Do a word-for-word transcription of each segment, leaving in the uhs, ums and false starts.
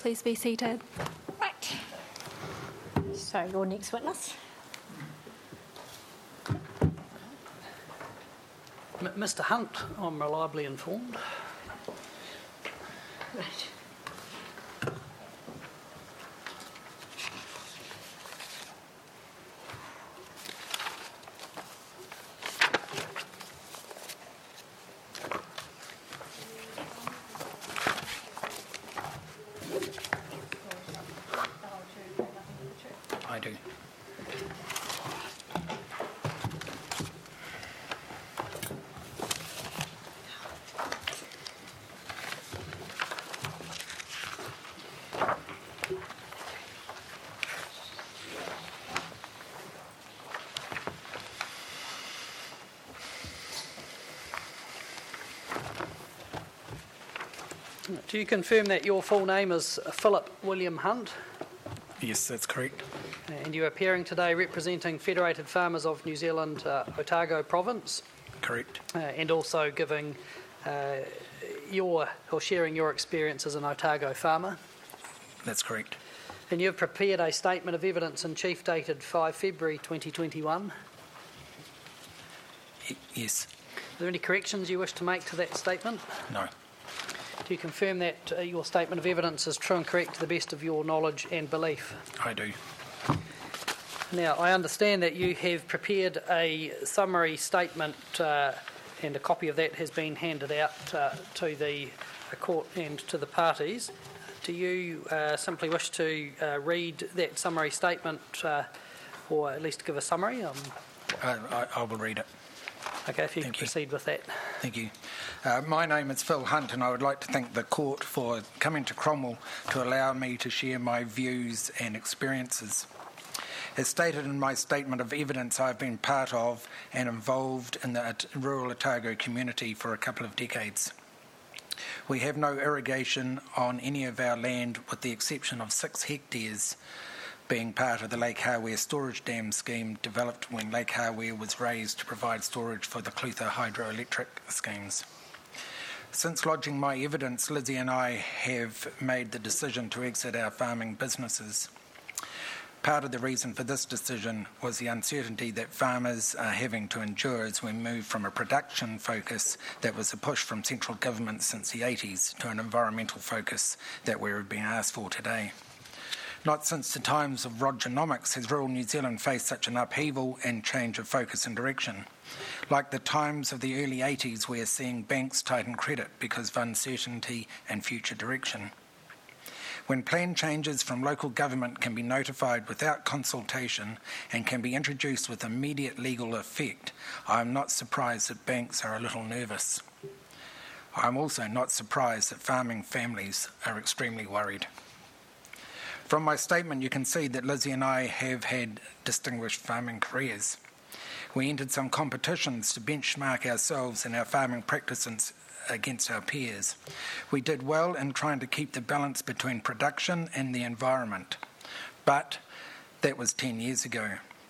please be seated. Right. So your next witness. M- Mister Hunt, I'm reliably informed. Right. I do. Do you confirm that your full name is Philip William Hunt? Yes, that's correct. And you're appearing today representing Federated Farmers of New Zealand, uh, Otago Province? Correct. Uh, and also giving uh, your, or sharing your experience as an Otago farmer? That's correct. And you've prepared a statement of evidence in chief dated the fifth of February twenty twenty-one? Y- yes. Are there any corrections you wish to make to that statement? No. Do you confirm that uh, your statement of evidence is true and correct to the best of your knowledge and belief? I do. Now, I understand that you have prepared a summary statement uh, and a copy of that has been handed out uh, to the court and to the parties. Do you uh, simply wish to uh, read that summary statement uh, or at least give a summary? Um, Uh, I, I will read it. okay, if you Thank can you. proceed with that. Thank you. Uh, my name is Phil Hunt, and I would like to thank the court for coming to Cromwell to allow me to share my views and experiences. As stated in my statement of evidence, I've been part of and involved in the rural Otago community for a couple of decades. We have no irrigation on any of our land with the exception of six hectares being part of the Lake Hawea Storage Dam scheme developed when Lake Hawea was raised to provide storage for the Clutha hydroelectric schemes. Since lodging my evidence, Lizzie and I have made the decision to exit our farming businesses. Part of the reason for this decision was the uncertainty that farmers are having to endure as we move from a production focus that was a push from central government since the eighties to an environmental focus that we're being asked for today. Not since the times of Rogernomics has rural New Zealand faced such an upheaval and change of focus and direction. Like the times of the early eighties, we are seeing banks tighten credit because of uncertainty and future direction. When plan changes from local government can be notified without consultation and can be introduced with immediate legal effect, I am not surprised that banks are a little nervous. I am also not surprised that farming families are extremely worried. From my statement, you can see that Lizzie and I have had distinguished farming careers. We entered some competitions to benchmark ourselves and our farming practices against our peers. We did well in trying to keep the balance between production and the environment, but that was ten years ago.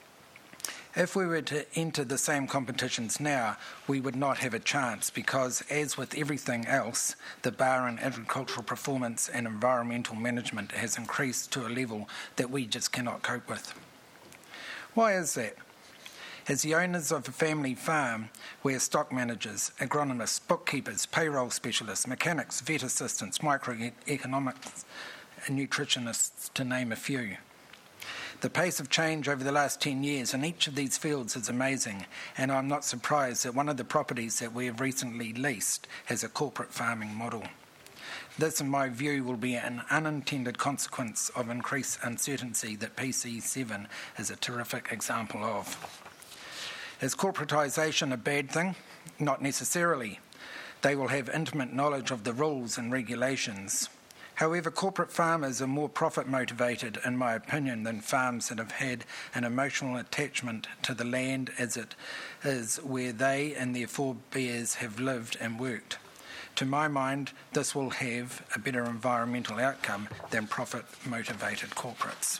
If we were to enter the same competitions now, we would not have a chance because, as with everything else, the bar in agricultural performance and environmental management has increased to a level that we just cannot cope with. Why is that? As the owners of a family farm, we are stock managers, agronomists, bookkeepers, payroll specialists, mechanics, vet assistants, microeconomics, and nutritionists, to name a few. The pace of change over the last ten years in each of these fields is amazing, and I'm not surprised that one of the properties that we have recently leased has a corporate farming model. This, in my view, will be an unintended consequence of increased uncertainty that P C seven is a terrific example of. Is corporatisation a bad thing? Not necessarily. They will have intimate knowledge of the rules and regulations. However, corporate farmers are more profit motivated, in my opinion, than farms that have had an emotional attachment to the land as it is where they and their forebears have lived and worked. To my mind, this will have a better environmental outcome than profit motivated corporates.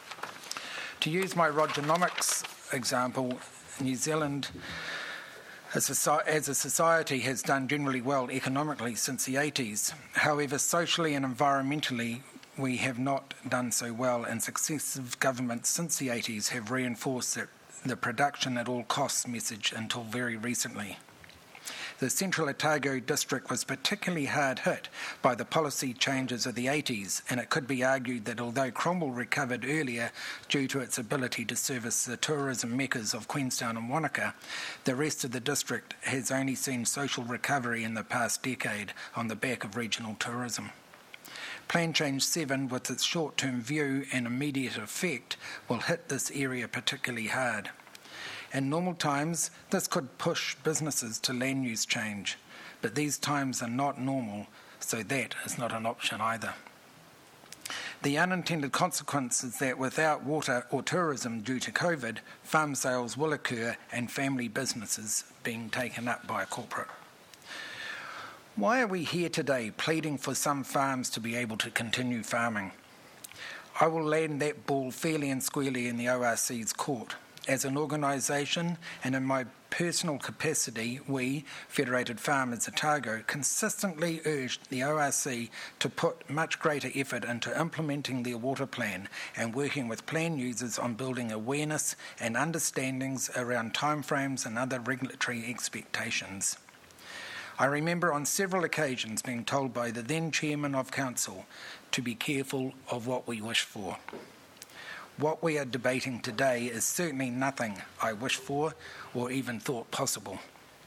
To use my Rogernomics example, New Zealand as a society has done generally well economically since the eighties. However, socially and environmentally, we have not done so well, and successive governments since the eighties have reinforced the, the production at all costs message until very recently. The Central Otago district was particularly hard hit by the policy changes of the eighties, and it could be argued that although Cromwell recovered earlier due to its ability to service the tourism meccas of Queenstown and Wanaka, the rest of the district has only seen social recovery in the past decade on the back of regional tourism. Plan Change seven, with its short-term view and immediate effect, will hit this area particularly hard. In normal times, this could push businesses to land use change, but these times are not normal, so that is not an option either. The unintended consequence is that without water or tourism due to COVID, farm sales will occur and family businesses being taken up by a corporate. Why are we here today pleading for some farms to be able to continue farming? I will land that ball fairly and squarely in the O R C's court. As an organisation and in my personal capacity, we, Federated Farmers Otago, consistently urged the O R C to put much greater effort into implementing their water plan and working with plan users on building awareness and understandings around timeframes and other regulatory expectations. I remember on several occasions being told by the then Chairman of Council to be careful of what we wish for. What we are debating today is certainly nothing I wished for or even thought possible.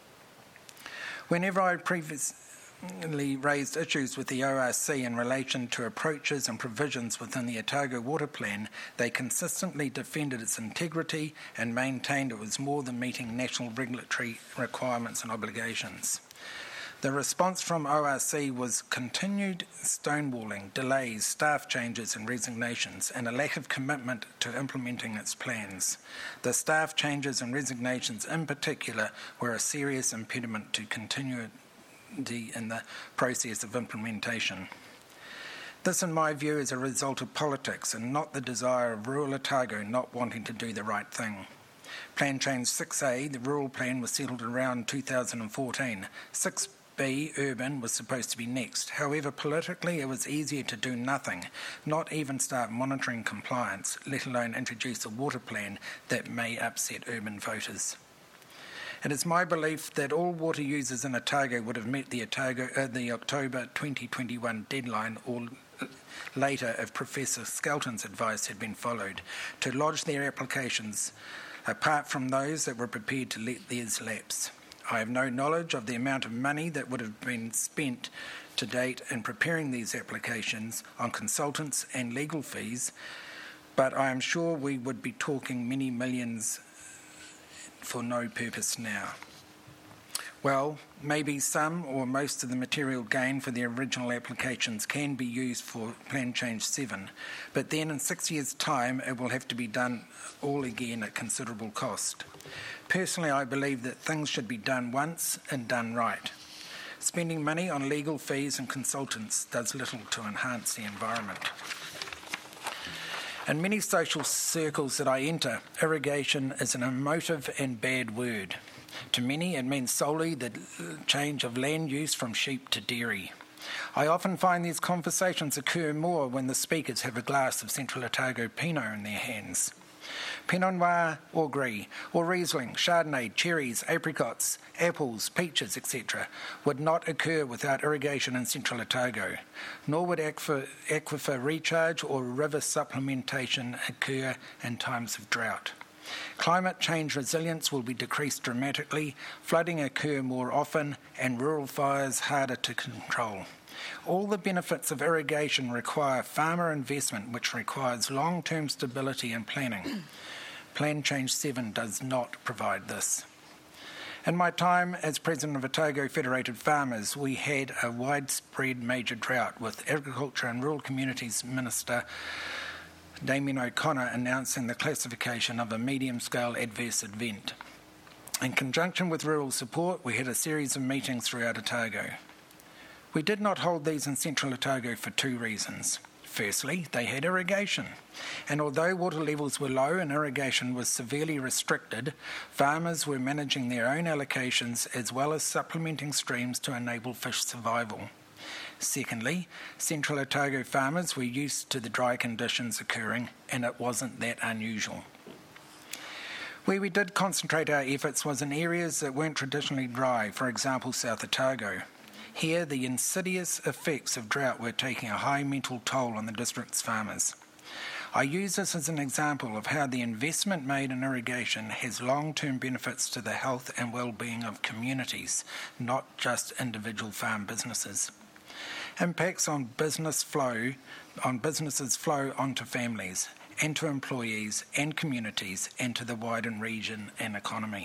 Whenever I previously raised issues with the O R C in relation to approaches and provisions within the Otago Water Plan, they consistently defended its integrity and maintained it was more than meeting national regulatory requirements and obligations. The response from O R C was continued stonewalling, delays, staff changes and resignations, and a lack of commitment to implementing its plans. The staff changes and resignations in particular were a serious impediment to continuity in the process of implementation. This, in my view, is a result of politics and not the desire of rural Otago not wanting to do the right thing. Plan Change six A, the rural plan, was settled around two thousand fourteen. six B, urban, was supposed to be next. However, politically it was easier to do nothing, not even start monitoring compliance, let alone introduce a water plan that may upset urban voters. It is my belief that all water users in Otago would have met the, Otago, uh, the October twenty twenty-one deadline or later if Professor Skelton's advice had been followed, to lodge their applications apart from those that were prepared to let theirs lapse. I have no knowledge of the amount of money that would have been spent to date in preparing these applications on consultants and legal fees, but I am sure we would be talking many millions for no purpose now. Well, maybe some or most of the material gained for the original applications can be used for Plan Change seven, but then in six years' time it will have to be done all again at considerable cost. Personally, I believe that things should be done once and done right. Spending money on legal fees and consultants does little to enhance the environment. In many social circles that I enter, irrigation is an emotive and bad word. To many, it means solely the change of land use from sheep to dairy. I often find these conversations occur more when the speakers have a glass of Central Otago Pinot in their hands. Pinot Noir or Gris, or Riesling, Chardonnay, cherries, apricots, apples, peaches, et cetera would not occur without irrigation in Central Otago, nor would aquifer, aquifer recharge or river supplementation occur in times of drought. Climate change resilience will be decreased dramatically, flooding occur more often, and rural fires harder to control. All the benefits of irrigation require farmer investment, which requires long-term stability and planning. Plan Change seven does not provide this. In my time as President of Otago Federated Farmers, we had a widespread major drought, with Agriculture and Rural Communities Minister Damien O'Connor announcing the classification of a medium-scale adverse event. In conjunction with rural support, we had a series of meetings throughout Otago. We did not hold these in Central Otago for two reasons. Firstly, they had irrigation, and although water levels were low and irrigation was severely restricted, farmers were managing their own allocations as well as supplementing streams to enable fish survival. Secondly, Central Otago farmers were used to the dry conditions occurring, and it wasn't that unusual. Where we did concentrate our efforts was in areas that weren't traditionally dry, for example, South Otago. Here, the insidious effects of drought were taking a high mental toll on the district's farmers. I use this as an example of how the investment made in irrigation has long-term benefits to the health and well-being of communities, not just individual farm businesses. Impacts on business flow, on businesses flow onto families, and to employees and communities, and to the wider region and economy.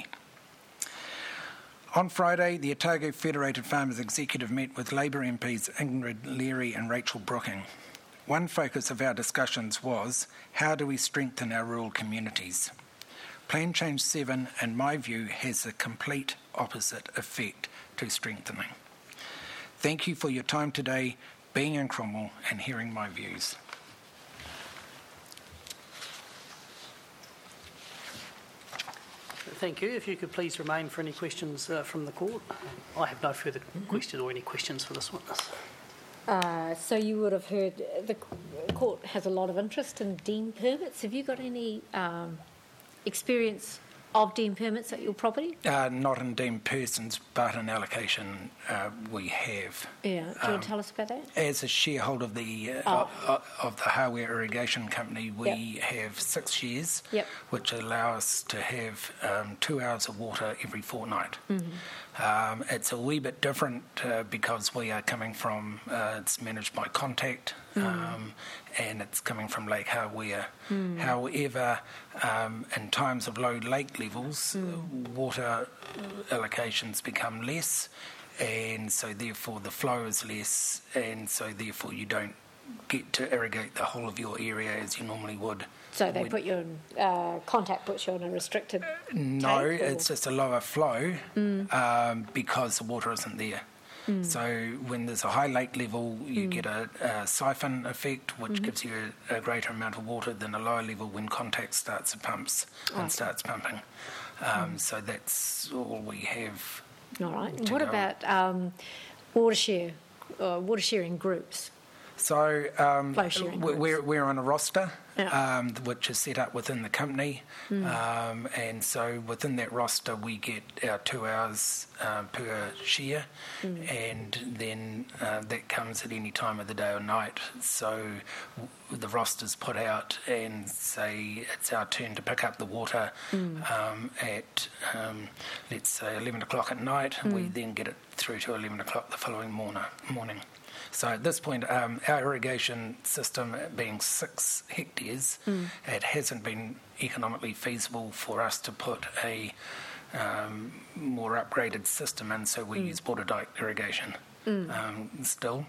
On Friday, the Otago Federated Farmers Executive met with Labour M Ps Ingrid Leary and Rachel Brooking. One focus of our discussions was, how do we strengthen our rural communities? Plan Change seven, in my view, has the complete opposite effect to strengthening. Thank you for your time today, being in Cromwell and hearing my views. Thank you. If you could please remain for any questions uh, from the court. I have no further questions or any questions for this witness. Uh, so you would have heard the court has a lot of interest in D E M permits. Have you got any um, experience of D E M permits at your property? Uh, not in deemed persons, but in allocation uh, we have. Yeah. Do you Um, want to tell us about that? As a shareholder of the uh, Oh. of, of the Hawea Irrigation Company, we Yep. have six shares, Yep. which allow us to have um, two hours of water every fortnight. Mm-hmm. Um, it's a wee bit different uh, because we are coming from, uh, it's managed by Contact, Mm. um, and it's coming from Lake Hawea. Mm. However, um, in times of low lake levels, Mm. water allocations become less, and so therefore the flow is less, and so therefore you don't get to irrigate the whole of your area as you normally would. So they With- put you in, uh, Contact puts you on a restricted No, tank, or- it's just a lower flow Mm. um, because the water isn't there. Mm. So when there's a high lake level, you Mm. get a, a siphon effect, which Mhm. gives you a, a greater amount of water than a lower level when Contact starts the pumps and Okay. starts pumping. Um, Mm. So that's all we have. All right. And to what go. about um, water share, uh, water sharing groups? So um, Flow sharing we- we're, we're on a roster, Yeah. um, which is set up within the company, Mm. um, and so within that roster we get our two hours uh, per share, Mm. and then uh, that comes at any time of the day or night. So w- the roster's put out and say it's our turn to pick up the water Mm. um, at, um, let's say, eleven o'clock at night. We Mm. then get it through to eleven o'clock the following morning. morning. So at this point, um, our irrigation system being six hectares, Mm. it hasn't been economically feasible for us to put a um, more upgraded system in, so we Mm. use border dike irrigation Mm. um, still.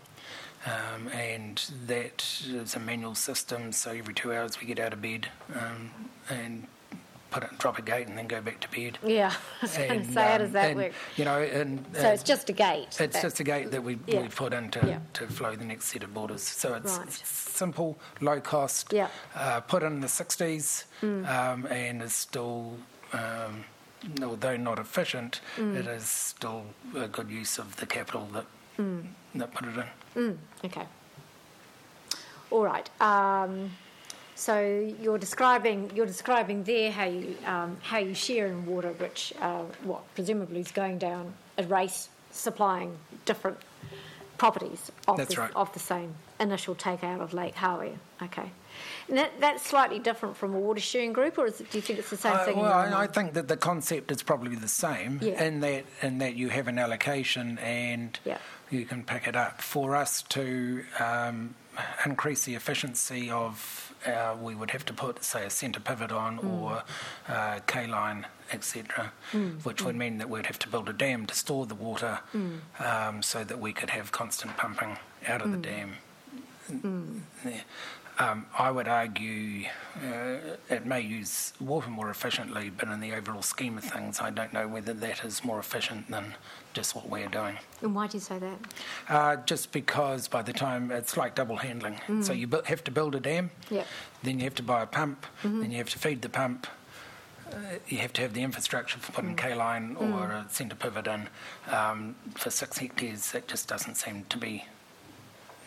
Um, and that is a manual system, so every two hours we get out of bed um, and put it, drop a gate and then go back to bed. Yeah, I was going to And, say, how um, does that and, work? You know, and So uh, it's just a gate. it's that- just a gate that we, Yeah. we put in to, Yeah. to flow the next set of borders. So it's, Right. it's simple, low cost, Yeah. uh, put in the sixties, Mm. um, and is still, um, although not efficient, Mm. it is still a good use of the capital that, Mm. that put it in. Mm. Okay. All right. Um, so you're describing you're describing there how you um, how you share in water, which uh, what presumably is going down a race, supplying different properties of That's the, right. of the same initial takeout of Lake Hawea. Okay. And that, that's slightly different from a water sharing group, or is it, do you think it's the same Uh, thing? in well, your I, I mind? think that the concept is probably the same Yeah. in that in that you have an allocation and Yeah. you can pick it up. For us to um, increase the efficiency of, uh, we would have to put, say, a centre pivot on Mm. or uh, K-line, et cetera, Mm, which would mean that we'd have to build a dam to store the water Mm. um, so that we could have constant pumping out of the Mm. dam. Mm. Yeah. Um, I would argue uh, it may use water more efficiently, but in the overall scheme of things, I don't know whether that is more efficient than just what we're doing. And why do you say that? Uh, just because by the time it's like double handling. Mm. So you bu- have to build a dam, Yep. then you have to buy a pump, Mhm. then you have to feed the pump. Uh, you have to have the infrastructure for putting Mm. K-line or Mm. a centre pivot in. Um, for six hectares, that just doesn't seem to be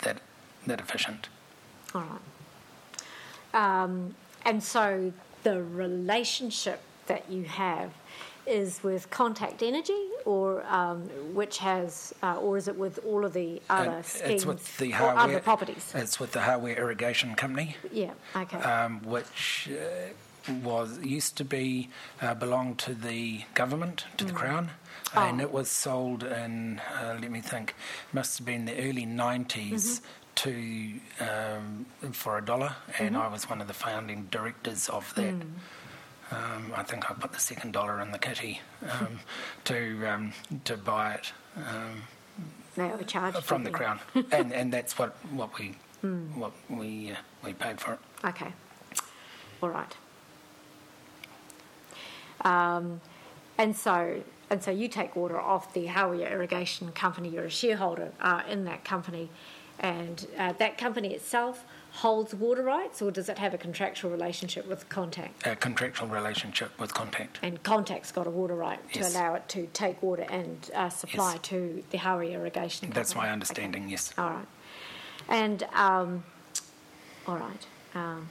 that that efficient. All right. Um, and so the relationship that you have is with Contact Energy, or um, which has, uh, or is it with all of the other It- schemes it's with the or hardware, other properties? It's with the Hardware Irrigation Company, Yeah. Okay. um, which uh, was used to be uh, belonged to the government, to the Crown, Oh. and it was sold in, uh, let me think, must have been the early nineties to um, for a dollar, and I was one of the founding directors of that. Um, I think I put the second dollar in the kitty um, to um, to buy it um, They were charged from for the you. Crown, and and that's what what we what we uh, we paid for it. Okay. All right. Um, and so and so you take water off the Hawea Irrigation Company. You're a shareholder uh, in that company, and uh, that company itself holds water rights, or does it have a contractual relationship with Contact? A contractual relationship with Contact. And Contact's got a water right to Yes. allow it to take water and uh, supply Yes. to the Hawea Irrigation Company. That's my understanding. Yes. All right. And, um, all right. Um,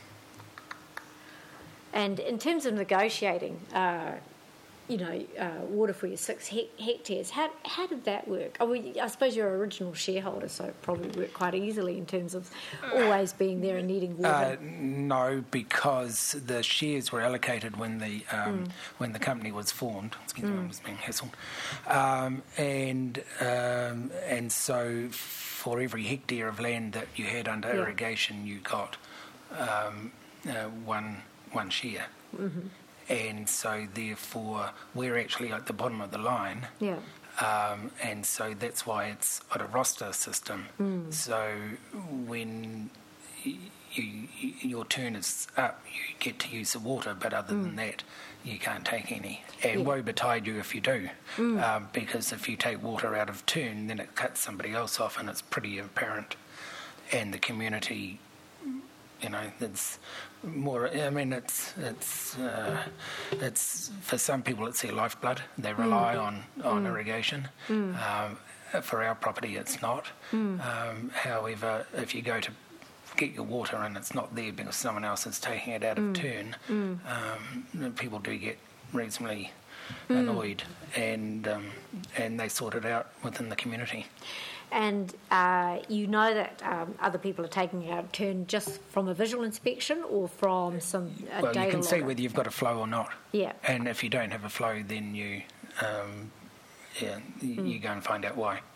and in terms of negotiating, uh, you know, uh, water for your six he- hectares, how how did that work? I, mean, I suppose you're an original shareholder, so it probably worked quite easily in terms of always being there and needing water. Uh, no, because the shares were allocated when the um, when the company was formed. Excuse me, I was being hassled, um, and um, and so for every hectare of land that you had under Yeah. irrigation, you got um, uh, one one share. Mm-hmm. And so, therefore, we're actually at the bottom of the line. Yeah. Um, and so that's why it's got a roster system. Mm. So when y- you, you, your turn is up, you get to use the water, but other than that, you can't take any. And Yeah. woe betide you if you do, um, because if you take water out of turn, then it cuts somebody else off, and it's pretty apparent. And the community, you know, it's more. I mean, it's it's uh, it's for some people it's their lifeblood. They rely on on irrigation. Um, for our property, it's not. Um, however, if you go to get your water and it's not there because someone else is taking it out of turn, um, people do get reasonably annoyed, and um, and they sort it out within the community. And uh, you know that um, other people are taking it out of turn just from a visual inspection or from some uh, Well, data you can see logger? whether you've got a flow or not. Yeah. And if you don't have a flow, then you, um, yeah, you, you go and find out why.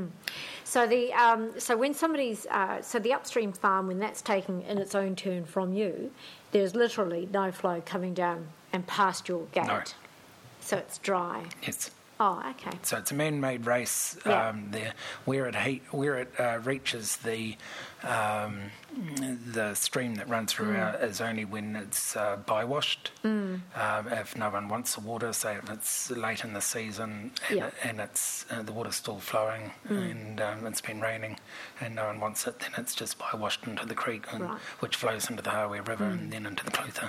So the um, so when somebody's uh, so the upstream farm, when that's taking in its own turn from you, there's literally no flow coming down and past your gate. No. So it's dry. Yes. Oh, okay. So it's a man-made race Yeah. um, there, where it heat, where it uh, reaches the um, the stream that runs through our, is only when it's uh, by-washed. Mm. Um, if no one wants the water, say if it's late in the season and, Yeah. it, and it's uh, the water's still flowing and um, it's been raining and no one wants it, then it's just by-washed into the creek, and, Right. which flows into the Hawea River and then into the Clutha.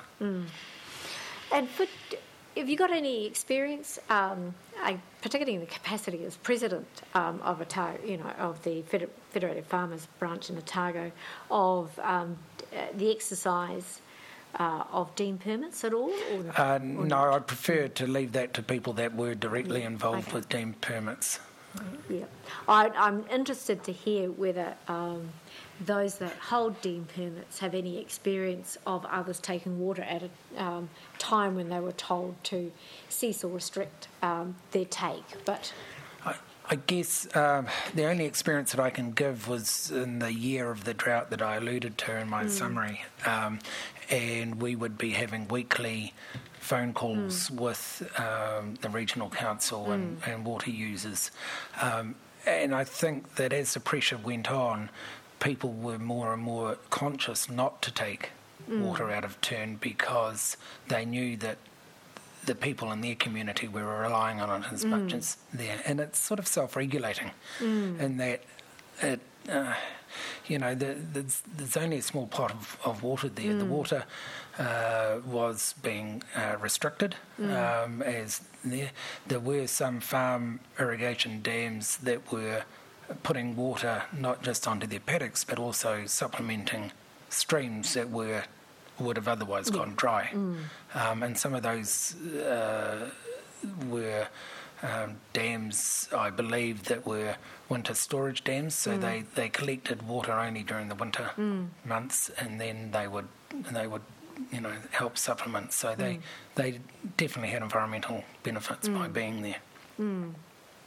And for, have you got any experience, um, uh, particularly in the capacity as president um, of Otago, you know, of the Feder- Federated Farmers branch in Otago, of um, uh, the exercise uh, of deem permits at all? Or, Uh, or no, not? I prefer to leave that to people that were directly Yeah, involved okay. with deemed permits. Yeah, I, I'm interested to hear whether um, those that hold deem permits have any experience of others taking water at a um, time when they were told to cease or restrict um, their take. But I, I guess um, the only experience that I can give was in the year of the drought that I alluded to in my summary, um, and we would be having weekly phone calls with um, the regional council and, and water users. Um, and I think that as the pressure went on, people were more and more conscious not to take water out of turn because they knew that the people in their community were relying on it as much as there. And it's sort of self-regulating in that it, uh, you know, the, there's, there's only a small pot of, of water there. The water uh, was being uh, restricted um, as there. There were some farm irrigation dams that were putting water not just onto their paddocks but also supplementing streams that were would have otherwise Yeah. gone dry. Mm. Um, and some of those uh, were um, dams, I believe, that were winter storage dams, so Mm. they, they collected water only during the winter Mm. months, and then they would they would you know help supplement. So they Mm. they definitely had environmental benefits by Mm. being there. Mm.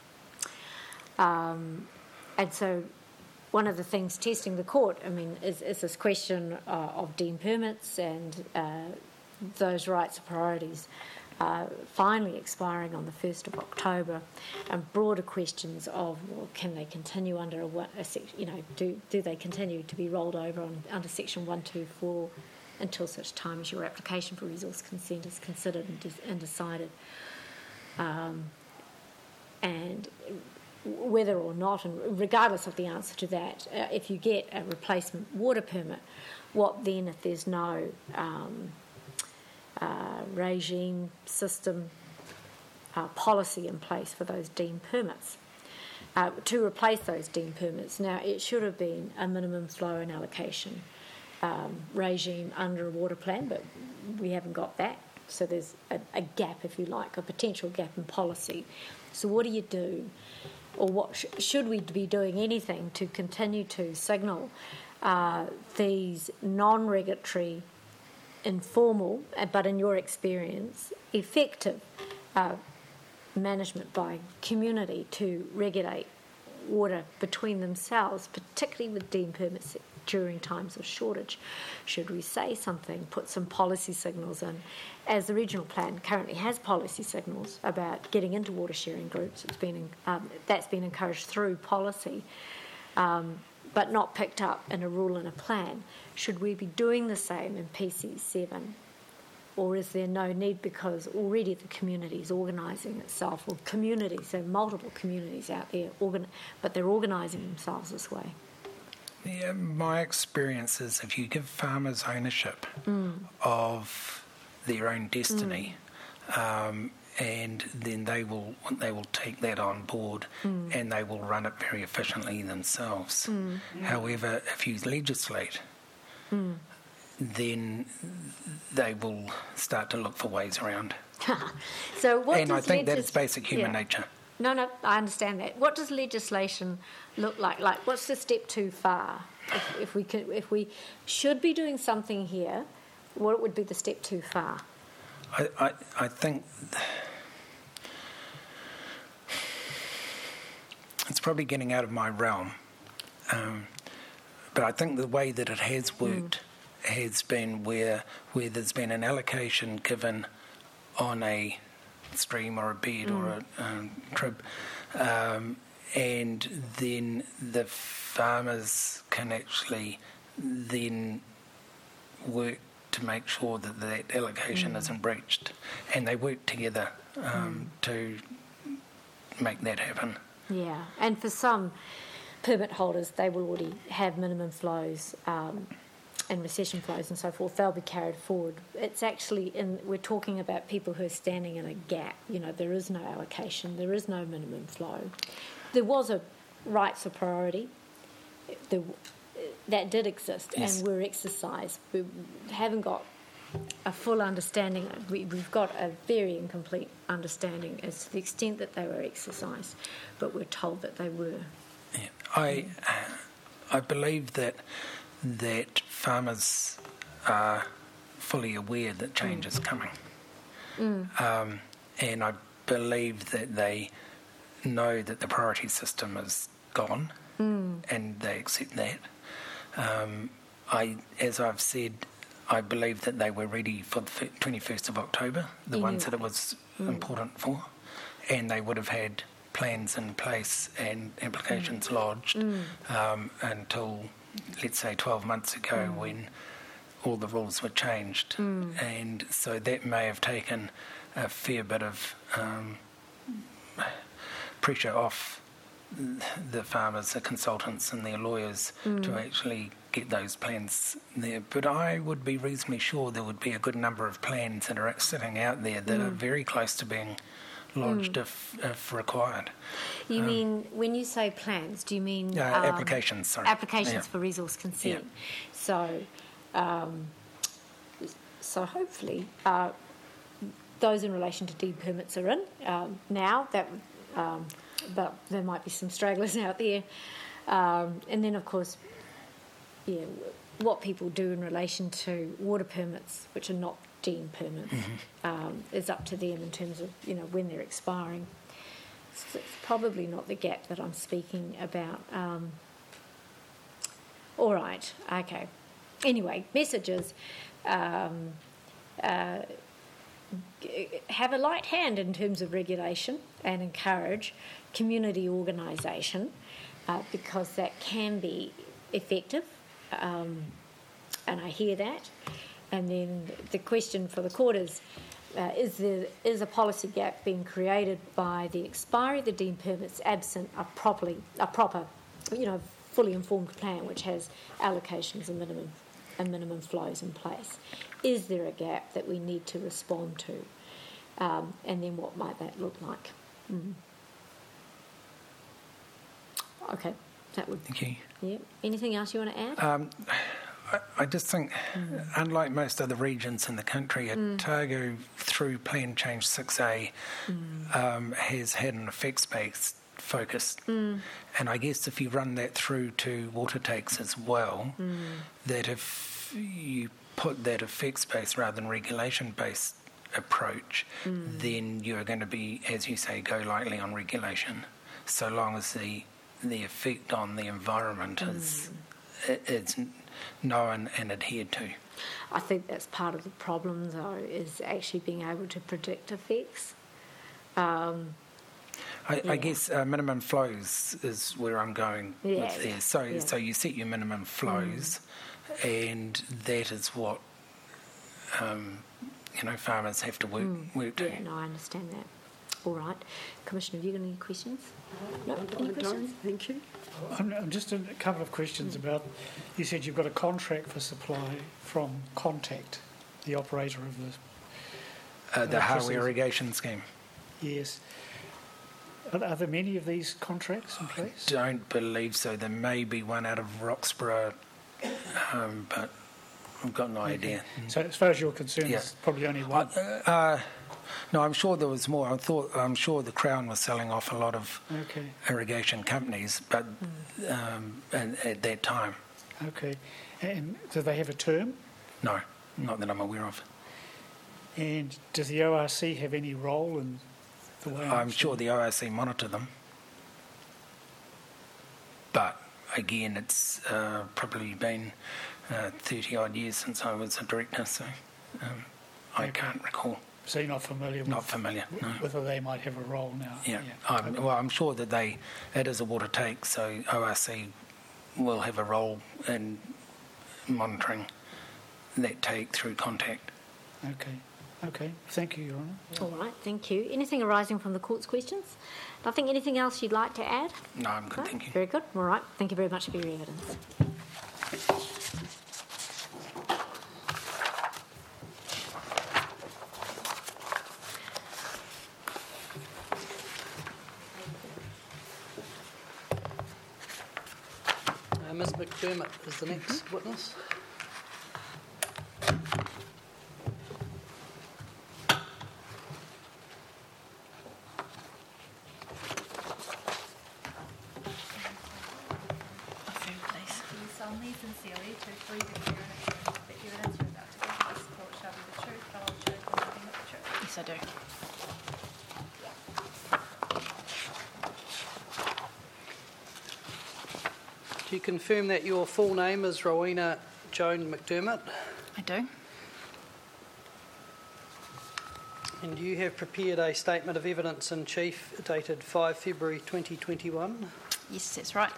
Um, and so one of the things testing the court, I mean, is, is this question uh, of deemed permits and uh, those rights and priorities uh, finally expiring on the first of October, and broader questions of, well, can they continue under a, one- a sec- you know, do, do they continue to be rolled over on, under section one twenty-four until such time as your application for resource consent is considered and, de- and decided. Um, and whether or not, and regardless of the answer to that, uh, if you get a replacement water permit, what then if there's no um, uh, regime, system, uh, policy in place for those deemed permits? Uh, to replace those deemed permits. Now, it should have been a minimum flow and allocation um, regime under a water plan, but we haven't got that. So there's a, a gap, if you like, a potential gap in policy. So what do you do? Or what sh- should we be doing anything to continue to signal uh, these non-regulatory, informal, uh, but in your experience, effective uh, management by community to regulate water between themselves, particularly with deemed permits during times of shortage? Should we say something, put some policy signals in? As the regional plan currently has policy signals about getting into water sharing groups, it's been um, that's been encouraged through policy, um, but not picked up in a rule and a plan. Should we be doing the same in P C seven? Or is there no need because already the community is organising itself, or communities, there are multiple communities out there, organ- but they're organising themselves this way? Yeah, my experience is if you give farmers ownership Mm. of their own destiny, mm. um, and then they will they will take that on board mm. and they will run it very efficiently themselves. Mm. However, if you legislate, mm. then they will start to look for ways around. So what and does I think legis- that is basic human yeah. nature. No, no, I understand that. What does legislation look like? Like, what's the step too far? If, if we could, if we should be doing something here, what would be the step too far? I, I, I think it's probably getting out of my realm, um, but I think the way that it has worked mm. has been where where there's been an allocation given on a stream or a bed mm. or a um, trib, um, and then the farmers can actually then work to make sure that that allocation mm. isn't breached, and they work together um, mm. to make that happen. Yeah, and for some permit holders, they will already have minimum flows um, and recession flows and so forth. They'll be carried forward. It's actually, in, we're talking about people who are standing in a gap. You know, there is no allocation, there is no minimum flow. There was a rights of priority. There, that did exist yes. and were exercised. We haven't got a full understanding. We, we've got a very incomplete understanding as to the extent that they were exercised, but we're told that they were. Yeah. I, I believe that that farmers are fully aware that change mm. is coming, mm. um, and I believe that they know that the priority system is gone, mm. and they accept that. Um, I, as I've said, I believe that they were ready for the twenty-first of October, the anyway. ones that it was mm. important for, and they would have had plans in place and applications mm. lodged mm. um, until, let's say, twelve months ago mm. when all the rules were changed. Mm. And so that may have taken a fair bit of um, pressure off the farmers, the consultants and their lawyers mm. to actually get those plans there. But I would be reasonably sure there would be a good number of plans that are sitting out there that mm. are very close to being lodged if, if required. You mean, when you say plans, do you mean... Uh, um, applications, sorry. Applications Yeah. for resource consent. Yeah. So, um, so hopefully, uh, those in relation to deed permits are in um, now, that, um, but there might be some stragglers out there. Um, and then, of course, yeah, what people do in relation to water permits, which are not deed permits, mm-hmm. um, is up to them in terms of, you know, when they're expiring. So it's probably not the gap that I'm speaking about. Um, all right, okay. Anyway, messages. Um, uh, have a light hand in terms of regulation and encourage community organisation uh, because that can be effective. Um, and I hear that. And then the question for the court is, uh, is there is a policy gap being created by the expiry of the deed permits absent a properly a proper, you know, fully informed plan which has allocations and minimum and minimum flows in place? Is there a gap that we need to respond to? Um, and then what might that look like? Mm. Okay, that would... Thank you. Yeah. Anything else you want to add? Um, I, I just think, mm. unlike most other regions in the country, Otago, mm. through Plan Change six A, mm. um, has had an effects-based focus. Mm. And I guess if you run that through to water takes as well, mm. that if you put that effects-based rather than regulation-based approach, mm. then you're going to be, as you say, go lightly on regulation, so long as the the effect on the environment mm. is it's known and adhered to. I think that's part of the problem, though, is actually being able to predict effects. Um, I, yeah. I guess uh, minimum flows is where I'm going yeah, with there. So, yeah. so you set your minimum flows, mm. and that is what um, you know farmers have to work mm. work to. Yeah, no, I understand that. All right, Commissioner, have you got any questions? No, I any questions? Thank you. I'm, I'm just a couple of questions mm. about. You said you've got a contract for supply from Contact, the operator of the Uh, the Hawi irrigation scheme. Yes. Are, are there many of these contracts in place? I don't believe so. There may be one out of Roxburgh, um, but I've got no okay. idea. So, as far as you're concerned, yeah. there's probably only one. Uh, uh, no, I'm sure there was more. I thought I'm sure the Crown was selling off a lot of okay. irrigation companies, but um, at, at that time. Okay. And do they have a term? No, not that I'm aware of. And does the O R C have any role in the way? I'm sure the O R C monitor them, but again, it's uh, probably been uh, thirty odd years since I was a director, so um, I okay. can't recall. So you're not familiar with... Not familiar, no. Whether they might have a role now? Yeah. yeah. I'm, okay. Well, I'm sure that they... It is a water take, so O R C will have a role in monitoring that take through Contact. Okay. Okay. Thank you, Your Honour. All right, thank you. Anything arising from the court's questions? Nothing, anything else you'd like to add? No, I'm good, no? thank you. Very good. All right. Thank you very much for your evidence. Uh, Miz McDermott is the next mm-hmm. witness. Sincerely to fully declare and affirm that the evidence you're about to give in this court shall be the truth, the whole truth, and nothing but the truth. Yes, I do. Do you confirm that your full name is Rowena Joan McDermott? I do. And you have prepared a statement of evidence in chief dated five February twenty twenty-one? Yes, that's right.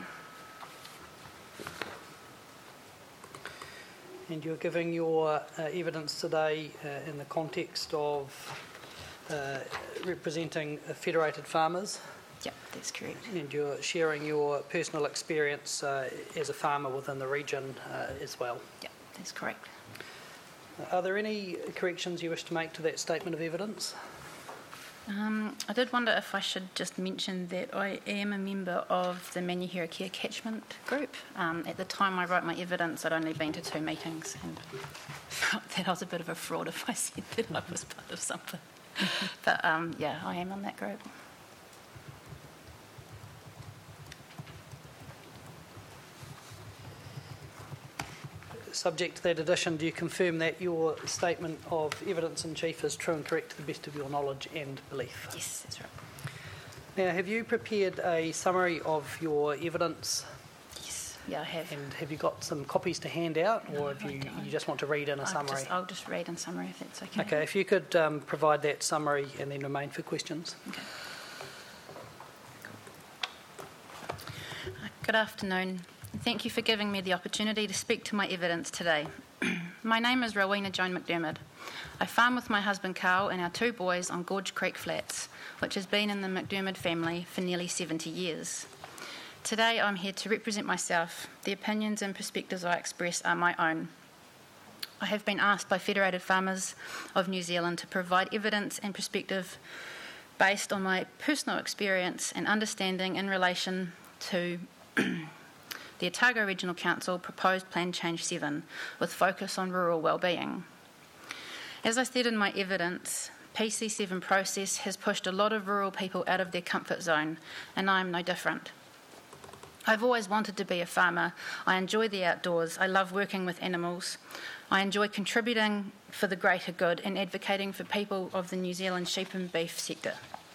And you're giving your uh, evidence today uh, in the context of uh, representing uh, federated farmers. Yep, that's correct. And you're sharing your personal experience uh, as a farmer within the region uh, as well. Yep, that's correct. Uh, are there any corrections you wish to make to that statement of evidence? Um, I did wonder if I should just mention that I am a member of the Manuhira Care Catchment Group. Um, at the time I wrote my evidence, I'd only been to two meetings, and felt that I was a bit of a fraud if I said that I was part of something. But um, yeah, I am on that group. Subject to that addition, do you confirm that your statement of evidence in chief is true and correct to the best of your knowledge and belief? Yes, that's right. Now, have you prepared a summary of your evidence, Yes, yeah, I have. and have you got some copies to hand out, or No, have I you, don't. you just want to read in a I'll summary? Just, I'll just read in summary if that's okay. Okay, if you could um, provide that summary and then remain for questions. Okay. Good afternoon. Thank you for giving me the opportunity to speak to my evidence today. My name is Rowena Joan McDermott. I farm with my husband Carl and our two boys on Gorge Creek Flats, which has been in the McDermott family for nearly seventy years. Today I'm here to represent myself. The opinions and perspectives I express are my own. I have been asked by Federated Farmers of New Zealand to provide evidence and perspective based on my personal experience and understanding in relation to the Otago Regional Council proposed Plan Change seven with focus on rural wellbeing. As I said in my evidence, P C seven process has pushed a lot of rural people out of their comfort zone, and I am no different. I've always wanted to be a farmer. I enjoy the outdoors. I love working with animals. I enjoy contributing for the greater good and advocating for people of the New Zealand sheep and beef sector.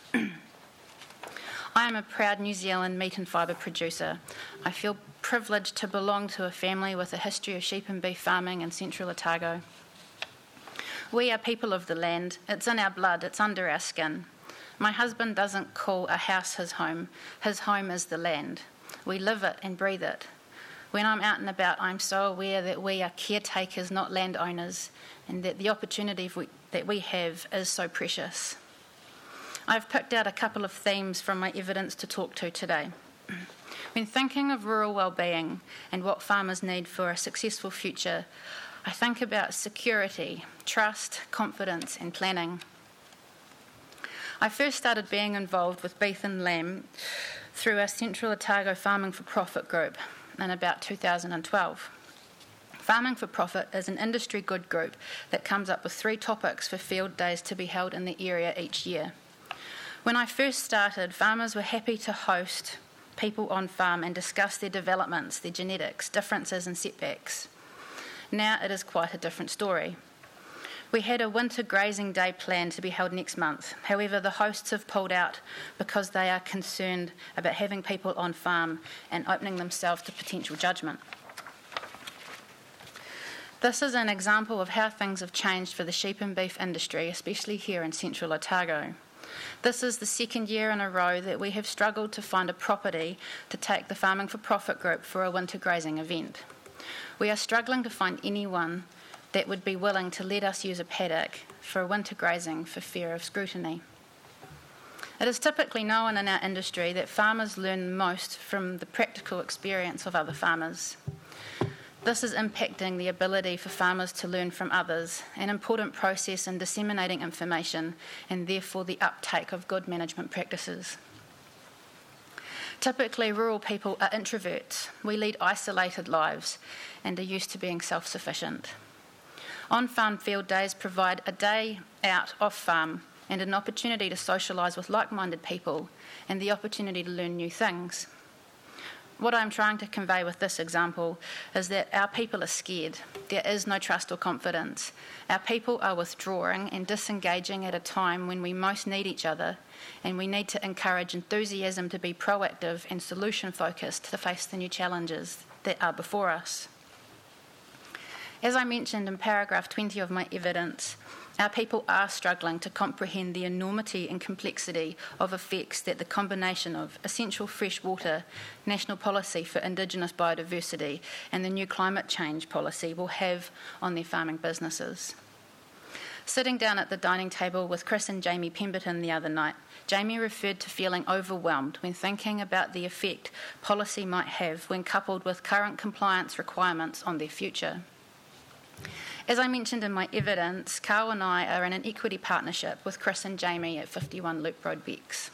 I am a proud New Zealand meat and fibre producer. I feel privileged to belong to a family with a history of sheep and beef farming in central Otago. We are people of the land. It's in our blood. It's under our skin. My husband doesn't call a house his home. His home is the land. We live it and breathe it. When I'm out and about, I'm so aware that we are caretakers, not landowners, and that the opportunity we, that we have is so precious. I've picked out a couple of themes from my evidence to talk to today. When thinking of rural wellbeing and what farmers need for a successful future, I think about security, trust, confidence and planning. I first started being involved with beef and lamb through our Central Otago Farming for Profit group in about two thousand twelve. Farming for Profit is an industry good group that comes up with three topics for field days to be held in the area each year. When I first started, farmers were happy to host people on farm and discuss their developments, their genetics, differences and setbacks. Now it is quite a different story. We had a winter grazing day planned to be held next month. However, the hosts have pulled out because they are concerned about having people on farm and opening themselves to potential judgment. This is an example of how things have changed for the sheep and beef industry, especially here in central Otago. This is the second year in a row that we have struggled to find a property to take the Farming for Profit group for a winter grazing event. We are struggling to find anyone that would be willing to let us use a paddock for winter grazing for fear of scrutiny. It is typically known in our industry that farmers learn most from the practical experience of other farmers. This is impacting the ability for farmers to learn from others, an important process in disseminating information and therefore the uptake of good management practices. Typically, rural people are introverts. We lead isolated lives and are used to being self-sufficient. On-farm field days provide a day out off-farm and an opportunity to socialise with like-minded people and the opportunity to learn new things. What I'm trying to convey with this example is that our people are scared. There is no trust or confidence. Our people are withdrawing and disengaging at a time when we most need each other, and we need to encourage enthusiasm to be proactive and solution-focused to face the new challenges that are before us. As I mentioned in paragraph twenty of my evidence, our people are struggling to comprehend the enormity and complexity of effects that the combination of essential fresh water, national policy for Indigenous biodiversity and the new climate change policy will have on their farming businesses. Sitting down at the dining table with Chris and Jamie Pemberton the other night, Jamie referred to feeling overwhelmed when thinking about the effect policy might have when coupled with current compliance requirements on their future. As I mentioned in my evidence, Carl and I are in an equity partnership with Chris and Jamie at fifty-one Loop Road, Bex.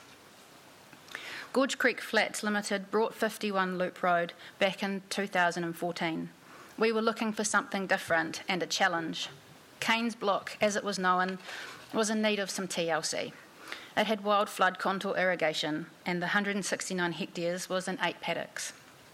Gorge Creek Flats Limited brought fifty-one Loop Road back in two thousand fourteen. We were looking for something different and a challenge. Kane's Block, as it was known, was in need of some T L C. It had wild flood contour irrigation, and the one hundred sixty-nine hectares was in eight paddocks.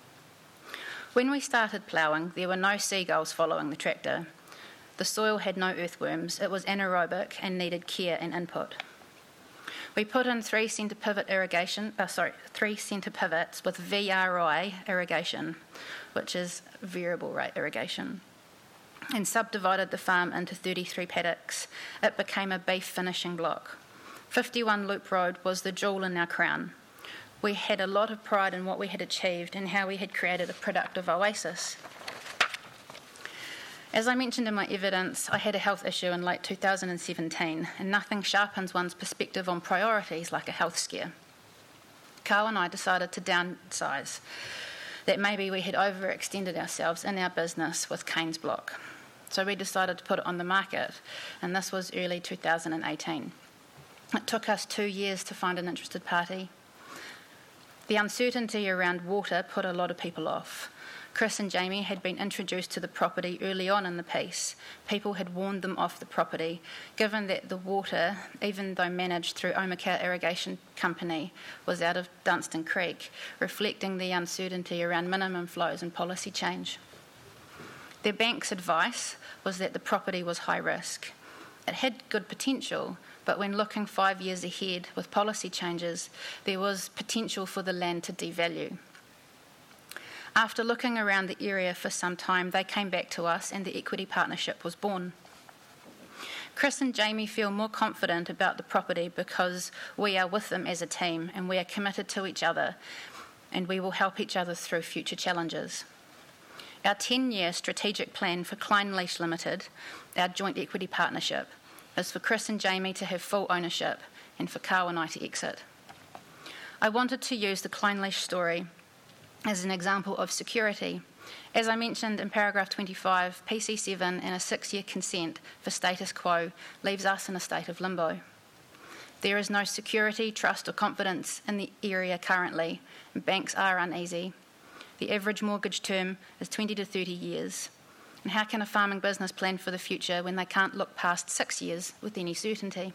When we started ploughing, there were no seagulls following the tractor. The soil had no earthworms, it was anaerobic and needed care and input. We put in three centre pivot irrigation, uh, sorry, three centre pivots with V R I irrigation, which is variable rate irrigation, and subdivided the farm into thirty-three paddocks. It became a beef finishing block. fifty-one Loop Road was the jewel in our crown. We had a lot of pride in what we had achieved and how we had created a productive oasis. As I mentioned in my evidence, I had a health issue in late two thousand seventeen, and nothing sharpens one's perspective on priorities like a health scare. Carl and I decided to downsize, that maybe we had overextended ourselves in our business with Kane's Block. So we decided to put it on the market, and this was early two thousand eighteen. It took us two years to find an interested party. The uncertainty around water put a lot of people off. Chris and Jamie had been introduced to the property early on in the piece. People had warned them off the property, given that the water, even though managed through Omakau Irrigation Company, was out of Dunstan Creek, reflecting the uncertainty around minimum flows and policy change. Their bank's advice was that the property was high risk. It had good potential, but when looking five years ahead with policy changes, there was potential for the land to devalue. After looking around the area for some time, they came back to us and the equity partnership was born. Chris and Jamie feel more confident about the property because we are with them as a team and we are committed to each other, and we will help each other through future challenges. Our ten-year strategic plan for Kleinleash Limited, our joint equity partnership, is for Chris and Jamie to have full ownership and for Carl and I to exit. I wanted to use the Kleinleash story as an example of security. As I mentioned in paragraph twenty-five, P C seven and a six-year consent for status quo leaves us in a state of limbo. There is no security, trust or confidence in the area currently, and banks are uneasy. The average mortgage term is twenty to thirty years. And how can a farming business plan for the future when they can't look past six years with any certainty?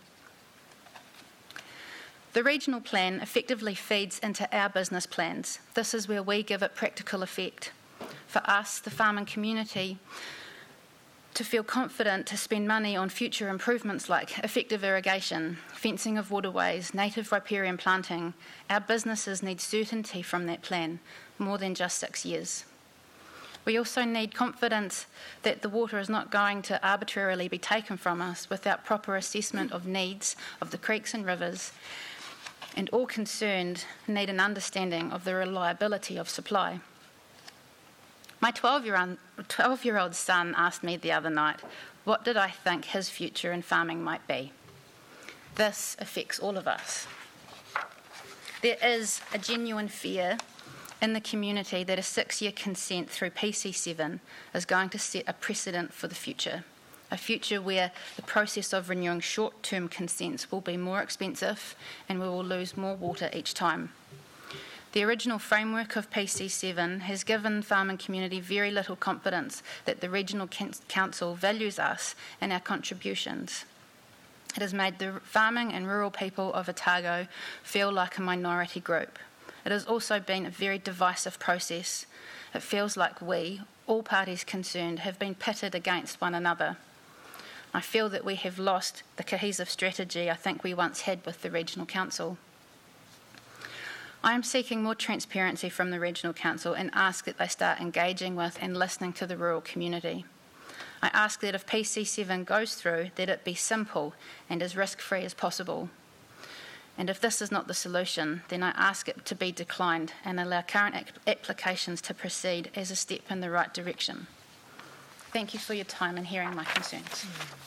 The regional plan effectively feeds into our business plans. This is where we give it practical effect. For us, the farming community, to feel confident to spend money on future improvements like effective irrigation, fencing of waterways, native riparian planting, our businesses need certainty from that plan, more than just six years. We also need confidence that the water is not going to arbitrarily be taken from us without proper assessment of needs of the creeks and rivers, and all concerned need an understanding of the reliability of supply. My twelve-year-old son asked me the other night, what did I think his future in farming might be? This affects all of us. There is a genuine fear in the community that a six-year consent through P C seven is going to set a precedent for the future. A future where the process of renewing short-term consents will be more expensive and we will lose more water each time. The original framework of P C seven has given the farming community very little confidence that the Regional Council values us and our contributions. It has made the farming and rural people of Otago feel like a minority group. It has also been a very divisive process. It feels like we, all parties concerned, have been pitted against one another. I feel that we have lost the cohesive strategy I think we once had with the Regional Council. I am seeking more transparency from the Regional Council and ask that they start engaging with and listening to the rural community. I ask that if P C seven goes through, that it be simple and as risk-free as possible. And if this is not the solution, then I ask it to be declined and allow current applications to proceed as a step in the right direction. Thank you for your time and hearing my concerns.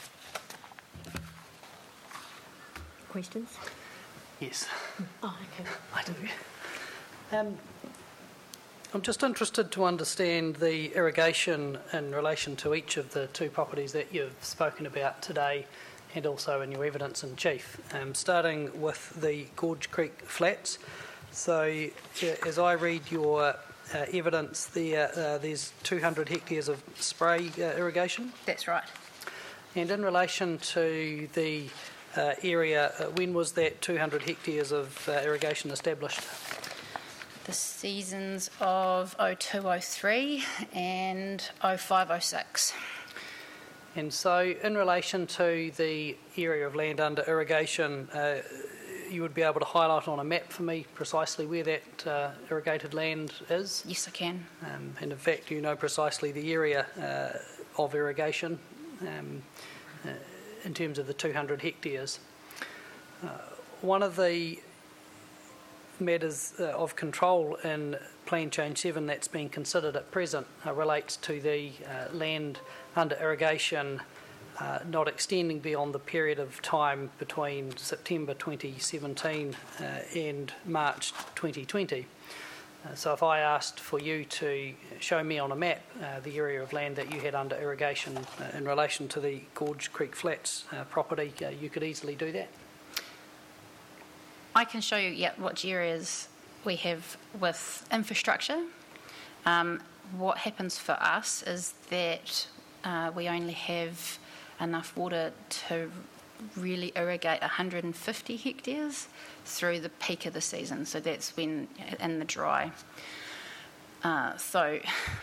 Questions? Yes, Oh, okay. I do. Um, I'm just interested to understand the irrigation in relation to each of the two properties that you've spoken about today and also in your evidence in chief, um, starting with the Gorge Creek Flats. So uh, as I read your uh, evidence there, uh, there's two hundred hectares of spray uh, irrigation. That's right. And in relation to the uh, area, uh, when was that two hundred hectares of uh, irrigation established? The seasons of oh two oh three and oh five oh six. And so in relation to the area of land under irrigation, uh, you would be able to highlight on a map for me precisely where that uh, irrigated land is? Yes, I can. Um, and in fact, you know precisely the area uh, of irrigation um, uh, in terms of the two hundred hectares. Uh, one of the matters uh, of control in Plan Change seven that's being considered at present uh, relates to the uh, land under irrigation uh, not extending beyond the period of time between September twenty seventeen uh, and March twenty twenty. Uh, so if I asked for you to show me on a map uh, the area of land that you had under irrigation uh, in relation to the Gorge Creek Flats uh, property, uh, you could easily do that. I can show you yeah, which areas we have with infrastructure. Um, what happens for us is that uh, we only have enough water to really irrigate one hundred fifty hectares through the peak of the season. So that's when, in the dry. Uh, so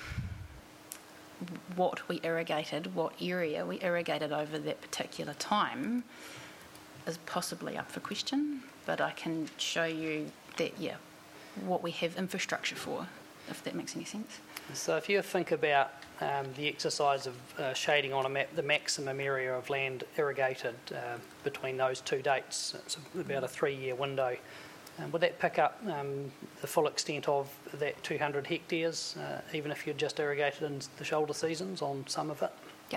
what we irrigated, what area we irrigated over that particular time is possibly up for question. But I can show you that, yeah, what we have infrastructure for, if that makes any sense. So if you think about um, the exercise of uh, shading on a map the maximum area of land irrigated uh, between those two dates, it's about a three-year window. Um, would that pick up um, the full extent of that two hundred hectares, uh, even if you'd just irrigated in the shoulder seasons on some of it? Yeah.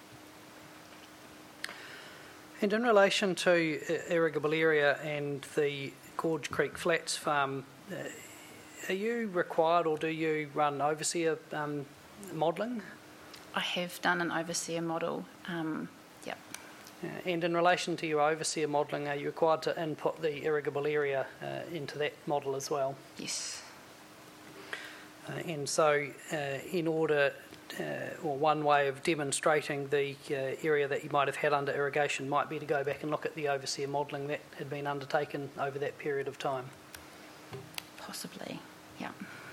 And in relation to uh, irrigable area and the Gorge Creek Flats farm, uh, are you required or do you run overseer um, modelling? I have done an overseer model, um, yeah. Uh, and in relation to your overseer modelling, are you required to input the irrigable area uh, into that model as well? Yes. Uh, and so uh, in order, uh, or one way of demonstrating the uh, area that you might have had under irrigation might be to go back and look at the overseer modelling that had been undertaken over that period of time. Possibly, yeah.